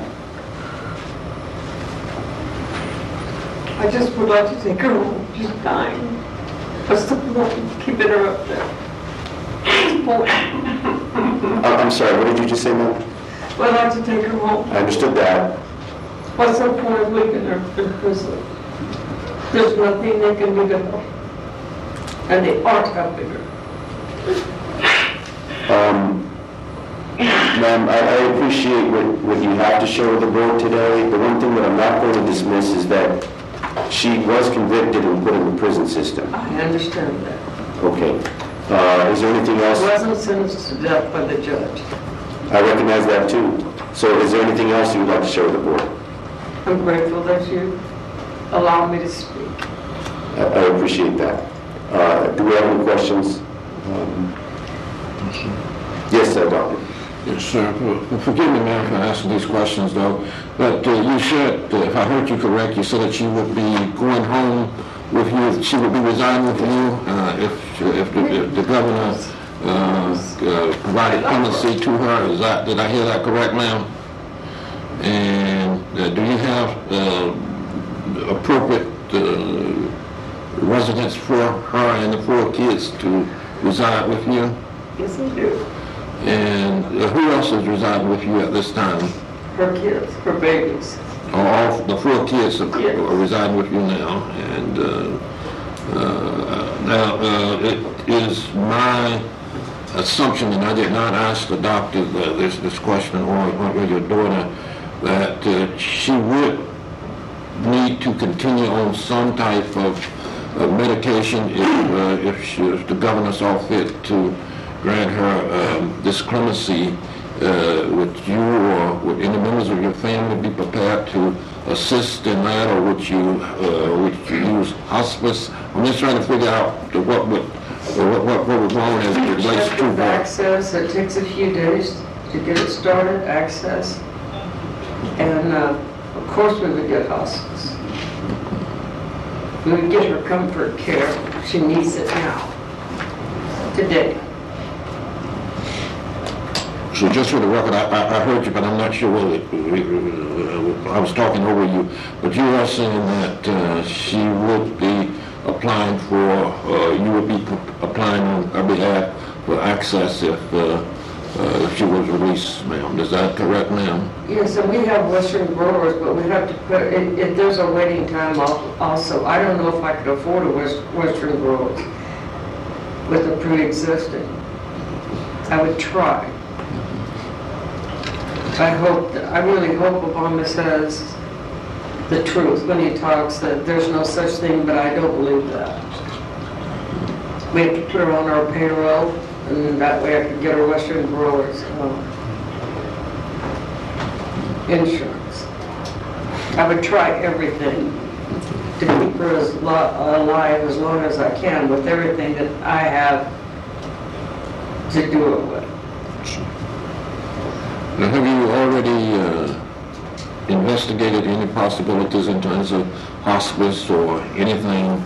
[SPEAKER 7] I just would like to take her home. She's dying. What's the point? Keeping her up there.
[SPEAKER 3] I'm sorry, what did you just say, ma'am?
[SPEAKER 7] I'd like to take her home.
[SPEAKER 3] I understood that.
[SPEAKER 7] What's the point of leaving her in prison? There's nothing they can do to help. And they aren't helping her.
[SPEAKER 3] Ma'am, I appreciate what you have to share with the board today. The one thing that I'm not going to dismiss is that she was convicted and put in the prison system.
[SPEAKER 7] I understand that.
[SPEAKER 3] Okay. Is there anything
[SPEAKER 7] I
[SPEAKER 3] else?
[SPEAKER 7] wasn't sentenced to death by the judge.
[SPEAKER 3] I recognize that too. So is there anything else you would like to share with the board?
[SPEAKER 7] I'm grateful that you allow me to speak.
[SPEAKER 3] I appreciate that. Do we have any questions? Yes, Doctor.
[SPEAKER 1] Yes, sir. Forgive me, ma'am, for asking these questions, though. But you said, if I heard you correct, you said that she would be going home with you. She would be resigning with you if the governor provided clemency to her. Did I hear that correct, ma'am? And do you have appropriate residence for her and the 4 kids to reside with you?
[SPEAKER 7] Yes, I do.
[SPEAKER 1] And who else is residing with you at this time?
[SPEAKER 7] Her kids, her babies.
[SPEAKER 1] All the 4 kids are
[SPEAKER 7] Yes.
[SPEAKER 1] residing with you now. And now it is my assumption, and I did not ask the doctor this question or your daughter, that she would need to continue on some type of medication if the governor saw fit to grant her this clemency. Would you or would any members of your family be prepared to assist in that, or would you use hospice? I'm just trying to figure out what we're going as it relates
[SPEAKER 7] Check
[SPEAKER 1] to
[SPEAKER 7] with
[SPEAKER 1] that.
[SPEAKER 7] access, it takes a few days to get it started, access. And of course we would get hospice. We would get her comfort care. She needs it now, today.
[SPEAKER 1] So just for the record, I heard you, but I'm not sure whether I was talking over you. But you are saying that she would be applying for, you would be applying on her behalf for access if she was released, ma'am. Is that correct, ma'am?
[SPEAKER 7] Yes, and we have Western growers, but we have to put, if there's a waiting time also. I don't know if I could afford a Western growers with a pre-existing. I would try. I really hope Obama says the truth when he talks, that there's no such thing, but I don't believe that. We have to put her on our payroll, and that way I could get her Western growers insurance. I would try everything to keep her alive as long as I can with everything that I have to do it with.
[SPEAKER 1] Now, have you already investigated any possibilities in terms of hospice or anything?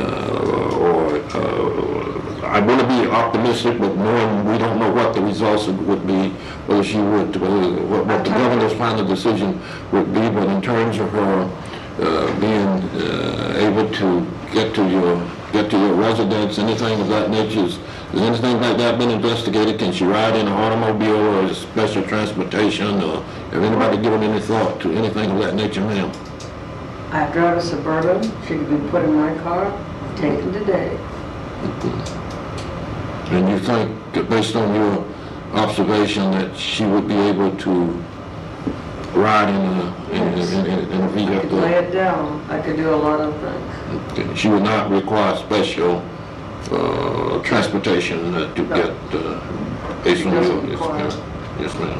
[SPEAKER 1] I want to be optimistic, but knowing we don't know what the results would be, whether she would, what the governor's final decision would be, but in terms of her being able to get to your residence, anything of that nature, has anything like that been investigated? Can she ride in an automobile or special transportation, or have anybody given any thought to anything of that nature, ma'am?
[SPEAKER 7] I drive a Suburban. She could be put in my car, taken today.
[SPEAKER 1] And you think, that based on your observation, that she would be able to ride in a
[SPEAKER 7] I could lay
[SPEAKER 1] vehicle?
[SPEAKER 7] it down. I could do a lot of things.
[SPEAKER 1] Okay. She would not require special transportation to get based on your...
[SPEAKER 7] Doesn't
[SPEAKER 1] Yes,
[SPEAKER 7] require.
[SPEAKER 1] ma'am. Yes, ma'am.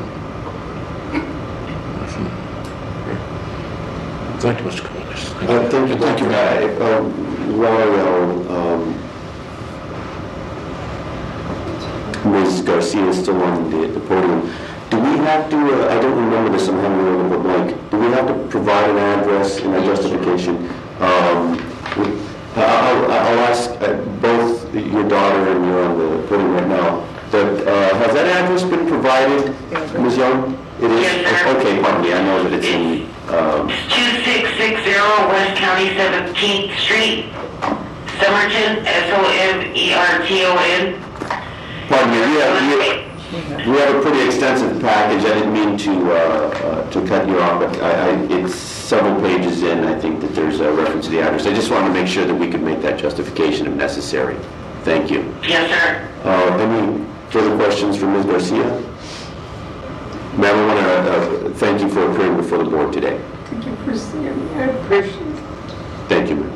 [SPEAKER 1] Thank you, Mr. Corliss.
[SPEAKER 3] Thank you,
[SPEAKER 1] Thank you, ma'am.
[SPEAKER 3] While Ms. Garcia is still on the podium, do we have to, I don't remember this, I'm having a little bit blank, do we have to provide an address in our justification? I'll ask both your daughter and you're on the podium right now, but has that address been provided, Ms. Young? It is?
[SPEAKER 2] Yes, sir.
[SPEAKER 3] Okay, pardon me, I know that it's in...
[SPEAKER 2] 2660 West County 17th Street, Somerton, Somerton.
[SPEAKER 3] Pardon me, we have a pretty extensive package. I didn't mean to cut you off, but it's several pages in. I think that there's a reference to the address. I just wanted to make sure that we could make that justification if necessary. Thank you.
[SPEAKER 2] Yes, sir.
[SPEAKER 3] Further questions for Ms. Garcia? Ma'am, I want to thank you for appearing before the board today.
[SPEAKER 7] Thank you for seeing me. I appreciate it.
[SPEAKER 3] Thank you, ma'am.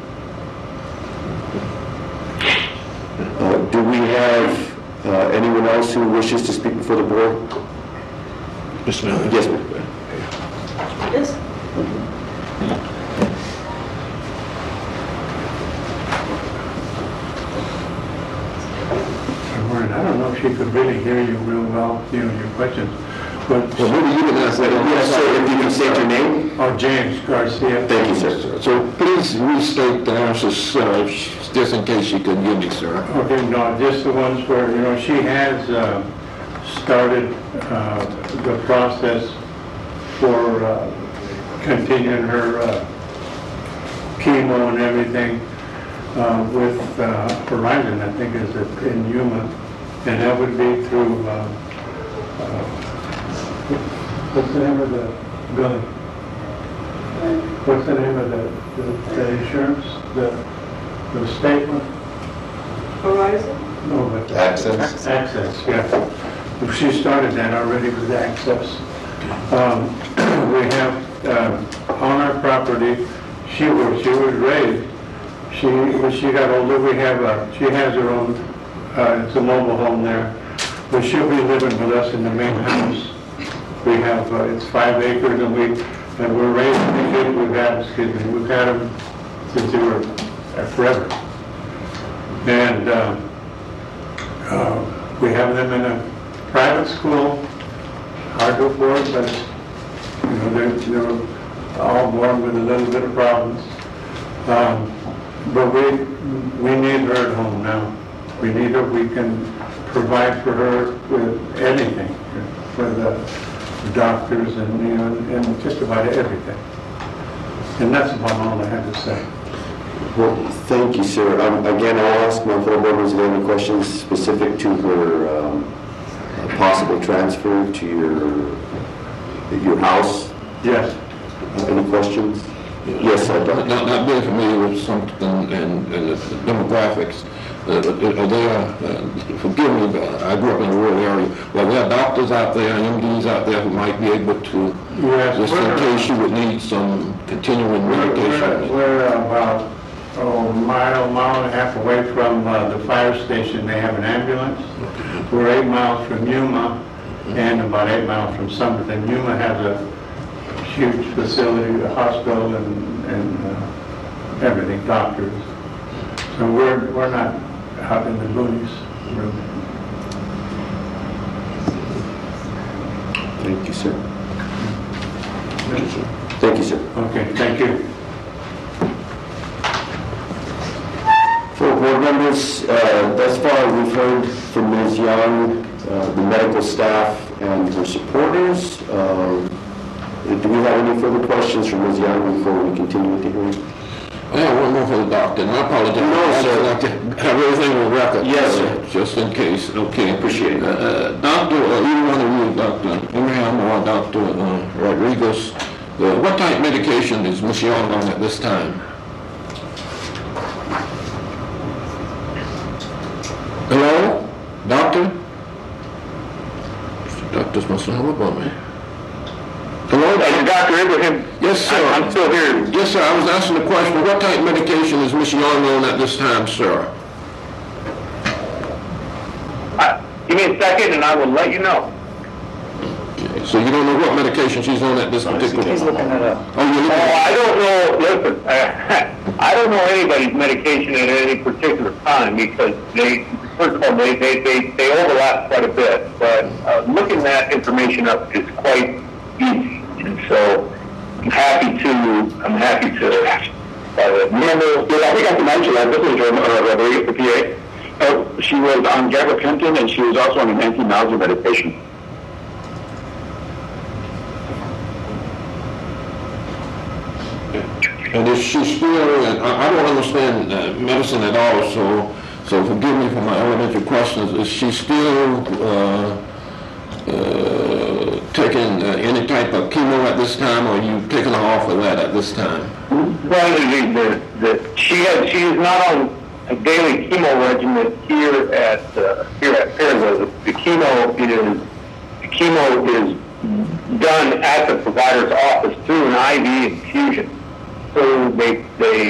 [SPEAKER 3] Do we have anyone else who wishes to speak before the board?
[SPEAKER 1] Yes, ma'am.
[SPEAKER 3] Yes, ma'am.
[SPEAKER 7] Yes.
[SPEAKER 8] I don't know if she could really hear you real well, your questions, but,
[SPEAKER 1] Well, maybe you can ask that.
[SPEAKER 3] Yes, sir, if you can state your name.
[SPEAKER 8] oh, James Garcia.
[SPEAKER 3] Thank you, sir.
[SPEAKER 1] So please restate the answers, just in case you couldn't hear me, sir.
[SPEAKER 8] Okay, no, just the ones where, she has started the process for continuing her chemo and everything with Horizon, I think is in Yuma, and that would be through, what's the name of the building? What's the name of the insurance, the state one?
[SPEAKER 7] Horizon?
[SPEAKER 8] No, but.
[SPEAKER 5] Access?
[SPEAKER 8] Access, yeah. She started that already with Access. We have, on our property, she was raised, when she got older, she has her own, it's a mobile home there, but she'll be living with us in the main house. We have, it's 5 acres, and we're raising the kids we've had them since they were forever. And we have them in a private school, hard to afford, but they're all born with a little bit of problems. But we need her at home now. We need her. We can provide for her with anything, for the doctors and just about everything. And that's about all I have to say.
[SPEAKER 3] Well, thank you, sir. Again, I'll ask my fellow board members if they have any questions specific to her possible transfer to your house.
[SPEAKER 8] Yes.
[SPEAKER 3] Any questions? Yes, sir.
[SPEAKER 1] Not being familiar with something and the demographics, forgive me, but I grew up in a rural area. Well, there are doctors out there, MDs out there who might be able to, just in case you would need some continuing medication.
[SPEAKER 8] We're about a mile and a half away from the fire station. They have an ambulance. We're 8 miles from Yuma and about 8 miles from Somerton. Yuma has a huge facility, a hospital and everything, doctors. So we're not out in the boonies.
[SPEAKER 3] Thank you, sir. Thank you, sir.
[SPEAKER 8] Okay, thank you.
[SPEAKER 3] For board members, thus far we've heard from Ms. Young, the medical staff, and her supporters. Do we have any further questions from Ms. Young before we continue with the hearing?
[SPEAKER 1] I have one more for the doctor, and I apologize.
[SPEAKER 3] No, sir.
[SPEAKER 1] I'd like to have everything on record.
[SPEAKER 3] Yes, sir.
[SPEAKER 1] Just in case. Okay.
[SPEAKER 3] Appreciate it.
[SPEAKER 1] Doctor, either one of you, Dr. Abraham or Dr. Rodriguez, what type of medication is Ms. Young on at this time? Hello? Doctor? Doctors must have hung up on me. Hello?
[SPEAKER 4] Dr. Abraham?
[SPEAKER 1] Yes, sir.
[SPEAKER 4] I'm still here.
[SPEAKER 1] Yes, sir. I was asking the question, what type of medication is Ms. Young on at this time, sir?
[SPEAKER 4] Give me a second and I will let you know.
[SPEAKER 1] Okay. So you don't know what medication she's on at this particular time? He's looking that up. Oh, you're looking
[SPEAKER 4] Oh,
[SPEAKER 1] at
[SPEAKER 4] I don't know, listen, I don't know anybody's medication at any particular time because first of all, they overlap quite a bit, but looking that information up is quite easy. And so I'm happy to, I think I can mention that this is Rodriguez, the PA. She was on gabapentin and she was also on an anti-nausea medication.
[SPEAKER 1] And is she still, and I don't understand medicine at all, so forgive me for my elementary questions. Is she still taking any type of chemo at this time, or are you taking her off of that at this time?
[SPEAKER 4] Well, she is not on a daily chemo regimen here at Perryville. The chemo is done at the provider's office through an IV infusion. So the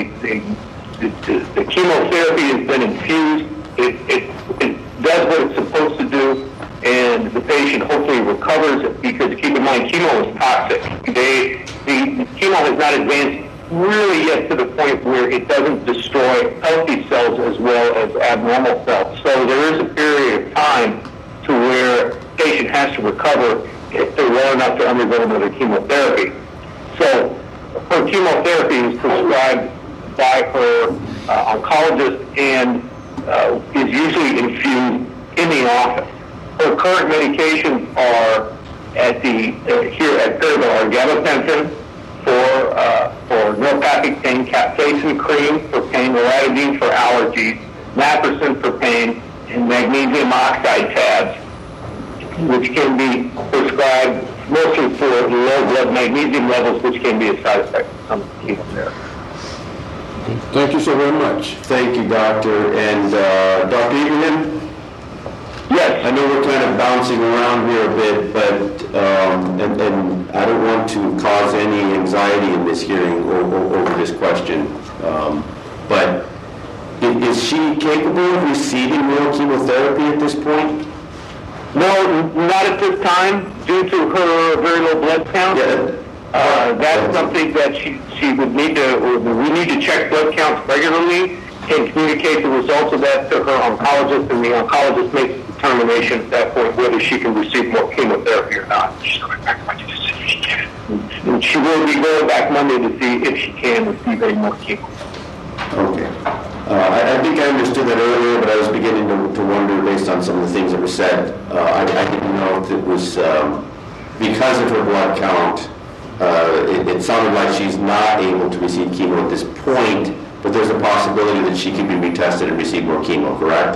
[SPEAKER 4] chemotherapy has been infused. It does what it's supposed to do, and the patient hopefully recovers, because keep in mind, chemo is toxic. The chemo has not advanced really yet to the point where it doesn't destroy healthy cells as well as abnormal cells. So there is a period of time to where the patient has to recover if they're well enough to undergo another chemotherapy. So her chemotherapy is prescribed by her oncologist and is usually infused in the office. Her current medications are here at Perryville are gabapentin for neuropathic pain, capsaicin cream for pain, loratadine for allergies, naproxen for pain, and magnesium oxide tabs, which can be prescribed mostly for low blood magnesium levels, which can be a side effect of some chemotherapy.
[SPEAKER 1] Thank you so very much.
[SPEAKER 3] Thank you, Doctor. And Dr. Ibrahim? Yes. I know we're kind of bouncing around here a bit, but and I don't want to cause any anxiety in this hearing over this question. But is she capable of receiving more chemotherapy at this point?
[SPEAKER 4] No, not at this time, due to her very low blood count.
[SPEAKER 3] Yeah.
[SPEAKER 4] That's something that she would need to, we need to check blood counts regularly and communicate the results of that to her oncologist, and the oncologist makes a determination at that point whether she can receive more chemotherapy or not. She's going back Monday to see if she can. And she will be going back Monday to see if she can receive any more chemo.
[SPEAKER 3] Okay. I think I understood that earlier, but I was beginning to wonder, based on some of the things that were said. I didn't know if it was because of her blood count. It sounded like she's not able to receive chemo at this point, but there's a possibility that she could be retested and receive more chemo, correct?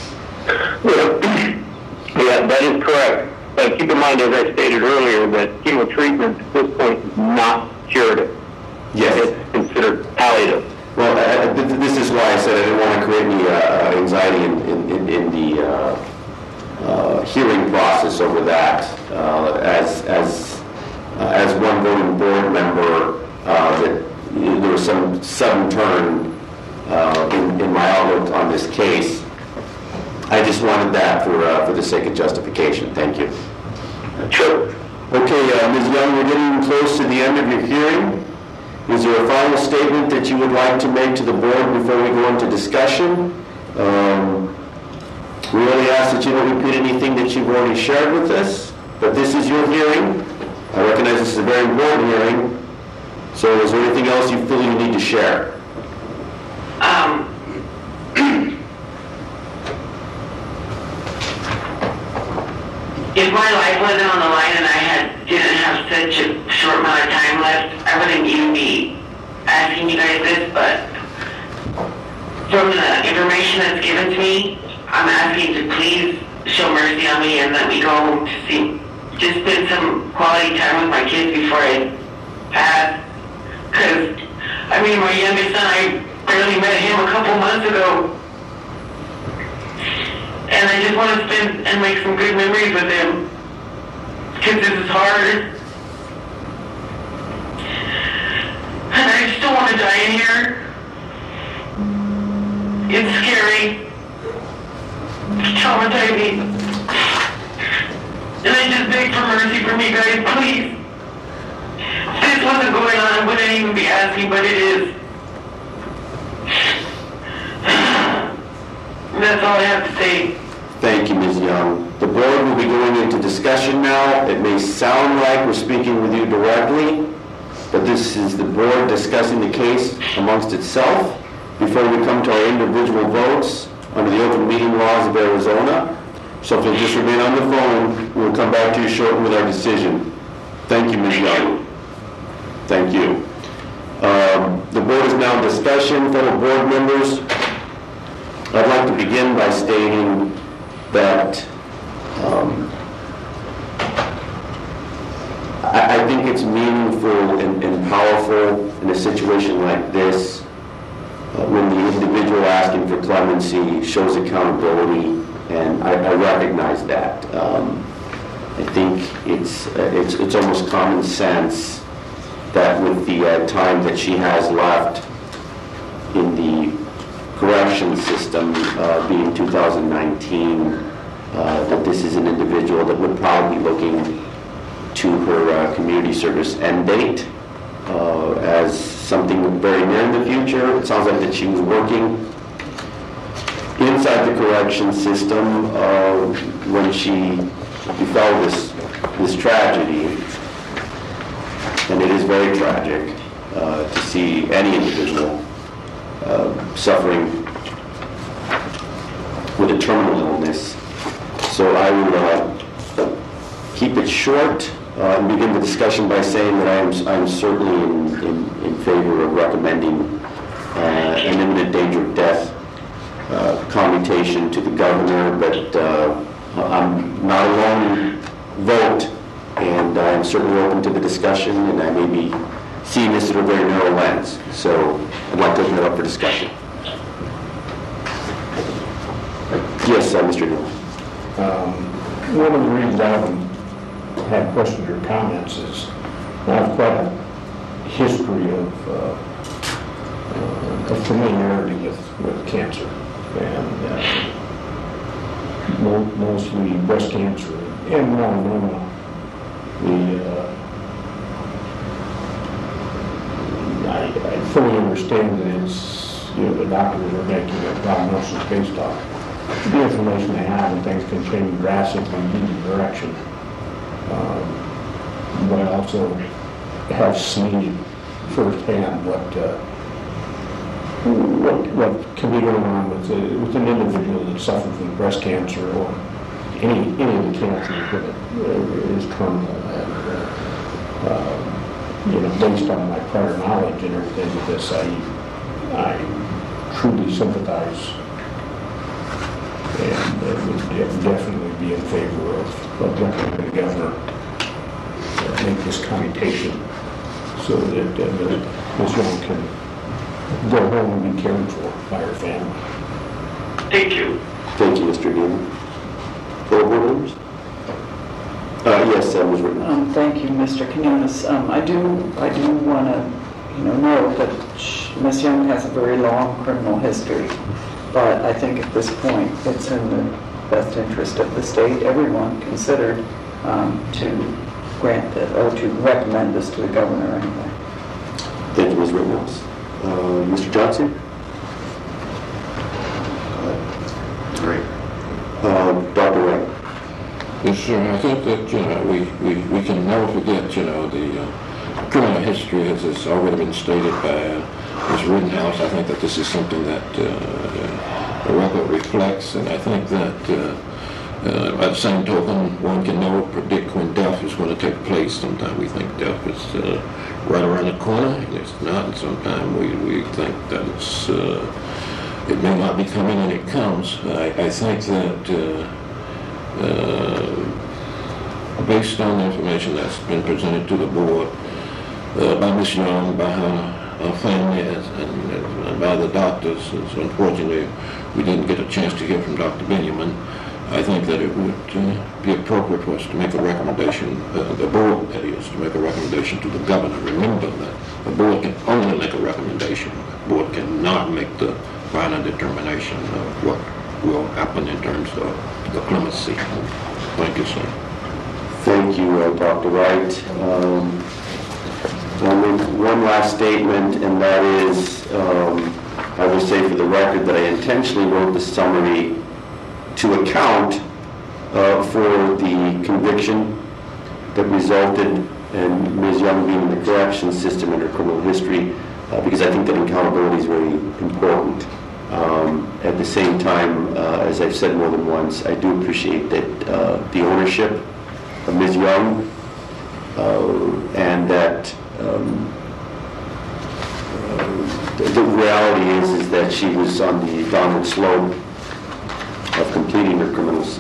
[SPEAKER 4] Yeah, that is correct. But keep in mind, as I stated earlier, that chemo treatment at this point is not curative.
[SPEAKER 3] Yes.
[SPEAKER 4] It's considered palliative.
[SPEAKER 3] Well, this is why I said I didn't want to create any anxiety in the hearing process over that. As one voting board member, that there was some sudden turn in my outlook on this case. I just wanted that for the sake of justification. Thank you.
[SPEAKER 4] Sure.
[SPEAKER 3] Okay, Ms. Young, we're getting close to the end of your hearing. Is there a final statement that you would like to make to the board before we go into discussion? We really ask that you don't repeat anything that you've already shared with us, but this is your hearing. I recognize this is a very important hearing. So is there anything else you feel you need to share?
[SPEAKER 2] If my life wasn't on the line and I didn't have such a short amount of time left, I wouldn't even be asking you guys this, but from the information that's given to me, I'm asking to please show mercy on me and let me go home to just spend some quality time with my kids before I pass. Because, I mean, my youngest son, I barely met him a couple months ago. And I just want to spend and make some good memories with him. Because this is hard. And I just don't want to die in here. It's scary. It's traumatizing. And I just beg for mercy from you guys, please. If this wasn't going on, I wouldn't even be asking, but it is. That's all I have to say.
[SPEAKER 3] Thank you, Ms. Young. The board will be going into discussion now. It may sound like we're speaking with you directly, but this is the board discussing the case amongst itself before we come to our individual votes under the open meeting laws of Arizona. So if you'll just remain on the phone, we'll come back to you shortly with our decision. Thank you, Ms. Young. Thank you. The board is now in discussion. Fellow board members, I'd like to begin by stating that I think it's meaningful and powerful in a situation like this when the individual asking for clemency shows accountability, and I recognize that. I think it's almost common sense that with the time that she has left in the correction system, being 2019, that this is an individual that would probably be looking to her community service end date as something very near in the future. It sounds like that she was working inside the correction system when she befell this tragedy, and it is very tragic to see any individual suffering with a terminal illness. So I will keep it short and begin the discussion by saying that I'm certainly in favor of recommending an imminent danger of death commutation to the governor, but I'm not a lone vote, and I'm certainly open to the discussion, and I may be seeing this through a very narrow lens. So I'd like to open it up for discussion. Yes, Mr. Newell.
[SPEAKER 9] One of the reasons I haven't had questions or comments is I have quite a history of familiarity with cancer, and mostly breast cancer and melanoma. I fully understand that it's, the doctors are making a prognosis based on the information they have, and things can change drastically in either direction. But I also have seen firsthand what can be going on with an individual that suffers from breast cancer or any of the cancers that is terminal. And based on my prior knowledge and everything with this, I truly sympathize and would definitely be in favor of recommending the governor make this commutation so that Ms. Young can go home and be cared for by her family.
[SPEAKER 2] Thank you.
[SPEAKER 3] Thank you, Mr. Newman. Fellow board members? Yes, Ms. Rittman.
[SPEAKER 10] Thank you, Mr. Quinones. I do want to, note that Ms. Young has a very long criminal history, but I think at this point it's in the best interest of the state, everyone considered, to grant it or to recommend this to the governor anyway.
[SPEAKER 3] Thank you, Ms. Rittenhouse. Mr. Johnson? Great. Dr. Wright?
[SPEAKER 1] Yes, sir. I think that, we can never forget, the criminal history has already been stated by Ms. Rittenhouse. I think that this is something that the record reflects, and I think that by the same token, one can never predict when death is going to take place. Sometimes we think death is right around the corner, and it's not. And sometimes we think that it may not be coming, and it comes. I think that based on the information that's been presented to the board by Ms. Young, by her family, and by the doctors, unfortunately we didn't get a chance to hear from Dr. Benjamin. I think that it would be appropriate for us to make a recommendation, the board, that is, to make a recommendation to the governor. Remember that the board can only make a recommendation. The board cannot make the final determination of what will happen in terms of the clemency. Thank you, sir.
[SPEAKER 3] Thank you, Dr. Wright. I'll make one last statement, and that is, I will say for the record that I intentionally wrote the summary to account for the conviction that resulted in Ms. Young being in the corrections system and her criminal history, because I think that accountability is very important. At the same time, as I've said more than once, I do appreciate that the ownership of Ms. Young, and that the reality is that she was on the downward slope of completing her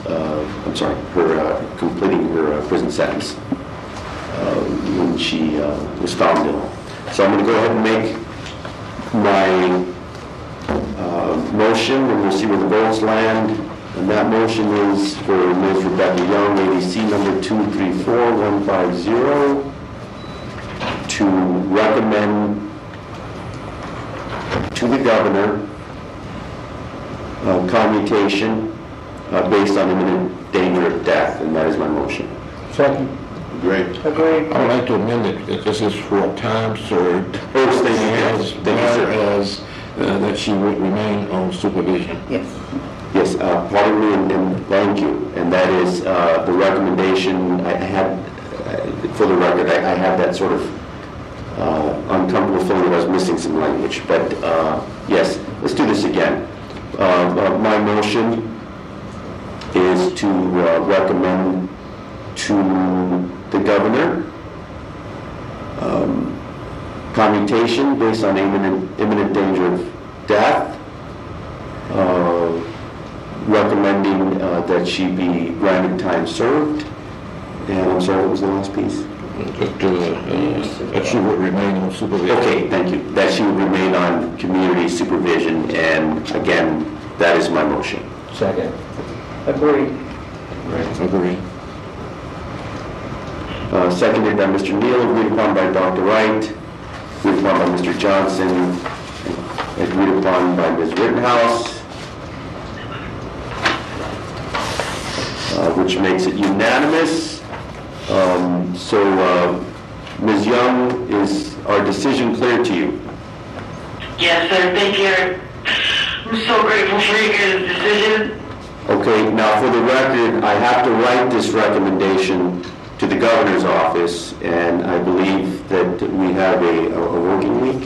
[SPEAKER 3] completing her prison sentence when she was found ill. So I'm going to go ahead and make my motion, and we'll see where the votes land. And that motion is for Ms. Rebecca Young, ADC number 234150, to recommend to the governor commutation based on imminent danger of death, and that is my motion.
[SPEAKER 9] Second.
[SPEAKER 3] Great.
[SPEAKER 10] Agreed.
[SPEAKER 1] I would like to amend it, that this is for a time served,
[SPEAKER 3] Oh, thank you.
[SPEAKER 1] as
[SPEAKER 3] Thank you,
[SPEAKER 1] well
[SPEAKER 3] sir.
[SPEAKER 1] as that she would remain on supervision.
[SPEAKER 10] Yes.
[SPEAKER 3] Yes, pardon me and thank you. And that is the recommendation I had, for the record, I had that sort of uncomfortable feeling that I was missing some language. But yes, let's do this again. My motion is to recommend to the governor commutation based on imminent danger of death, recommending that she be granted time served, and I'm sorry, what was the last piece?
[SPEAKER 1] That she would remain on supervision.
[SPEAKER 3] Okay, thank you. That she would remain on community supervision, and again, that is my motion.
[SPEAKER 9] Second.
[SPEAKER 10] Agreed.
[SPEAKER 1] Agree.
[SPEAKER 3] Seconded by Mr. Neal, agreed upon by Dr. Wright, agreed upon by Mr. Johnson, agreed upon by Ms. Rittenhouse, which makes it unanimous. Ms. Young, is our decision clear to you?
[SPEAKER 2] Yes, sir, thank you. I'm so grateful for your decision.
[SPEAKER 3] Okay, now for the record, I have to write this recommendation to the governor's office, and I believe that we have a working week.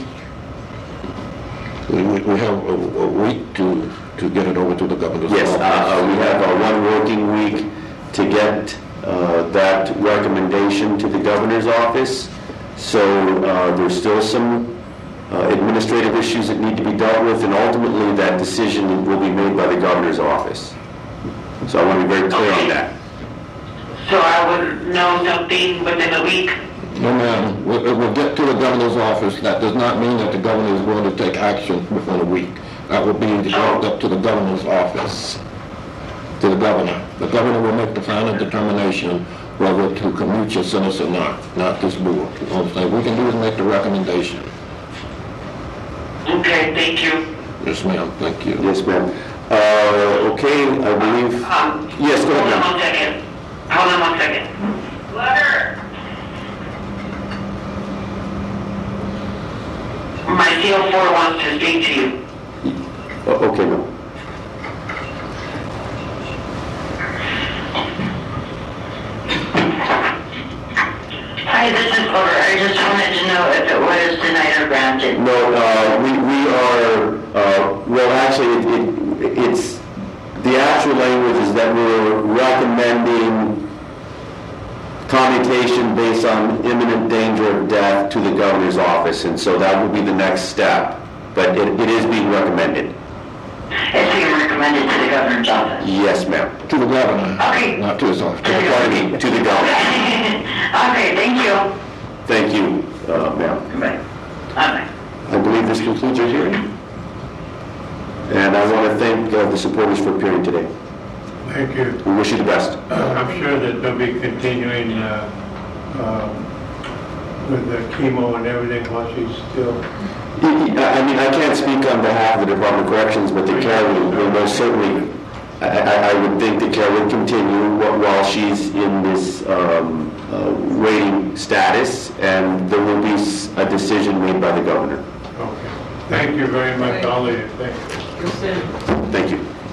[SPEAKER 1] We have a week to get it over to the governor's
[SPEAKER 3] Yes,
[SPEAKER 1] office.
[SPEAKER 3] we have one working week to get that recommendation to the governor's office. So there's still some administrative issues that need to be dealt with, and ultimately that decision will be made by the governor's office. So I want to be very clear on that.
[SPEAKER 2] So I would know something within a week.
[SPEAKER 1] No, ma'am. We'll get to the governor's office. That does not mean that the governor is going to take action within a week. That will be left up to the governor's office, to the governor. The governor will make the final determination whether to commute your sentence or not this board. The only thing we can do is make the recommendation.
[SPEAKER 2] Okay, thank you.
[SPEAKER 1] Yes, ma'am. Thank you.
[SPEAKER 3] Yes, ma'am. Okay, I believe... Yes, go ahead,
[SPEAKER 2] Hold on
[SPEAKER 3] ma'am.
[SPEAKER 2] one second. Hold on one second. Letter. My CO4 wants to speak to you.
[SPEAKER 3] Okay, ma'am.
[SPEAKER 2] Hi, this is Porter. I just wanted to know if it was denied or granted.
[SPEAKER 3] No, we are, well, actually, it's, the actual language is that we're recommending commutation based on imminent danger of death to the governor's office, and so that would be the next step. But it is being recommended.
[SPEAKER 2] It's being recommended to the governor's office.
[SPEAKER 3] Yes, ma'am.
[SPEAKER 1] To the governor.
[SPEAKER 2] Okay.
[SPEAKER 1] Not to his office. To the
[SPEAKER 3] Pardon
[SPEAKER 1] governor.
[SPEAKER 3] me, to the governor.
[SPEAKER 2] Okay, thank you.
[SPEAKER 3] Thank you, ma'am.
[SPEAKER 2] Bye. Bye.
[SPEAKER 3] I believe this concludes our hearing. And I want to thank the supporters for appearing today.
[SPEAKER 8] Thank you.
[SPEAKER 3] We wish you the best.
[SPEAKER 8] I'm sure that they'll be continuing with the chemo and everything while she's still...
[SPEAKER 3] I mean, I can't speak on behalf of the Department of Corrections, but the care will most certainly, I would think the care would continue while she's in this waiting status, and there will be a decision made by the governor.
[SPEAKER 8] Okay. Thank you very much, all of you. Thank you.
[SPEAKER 3] Thank you.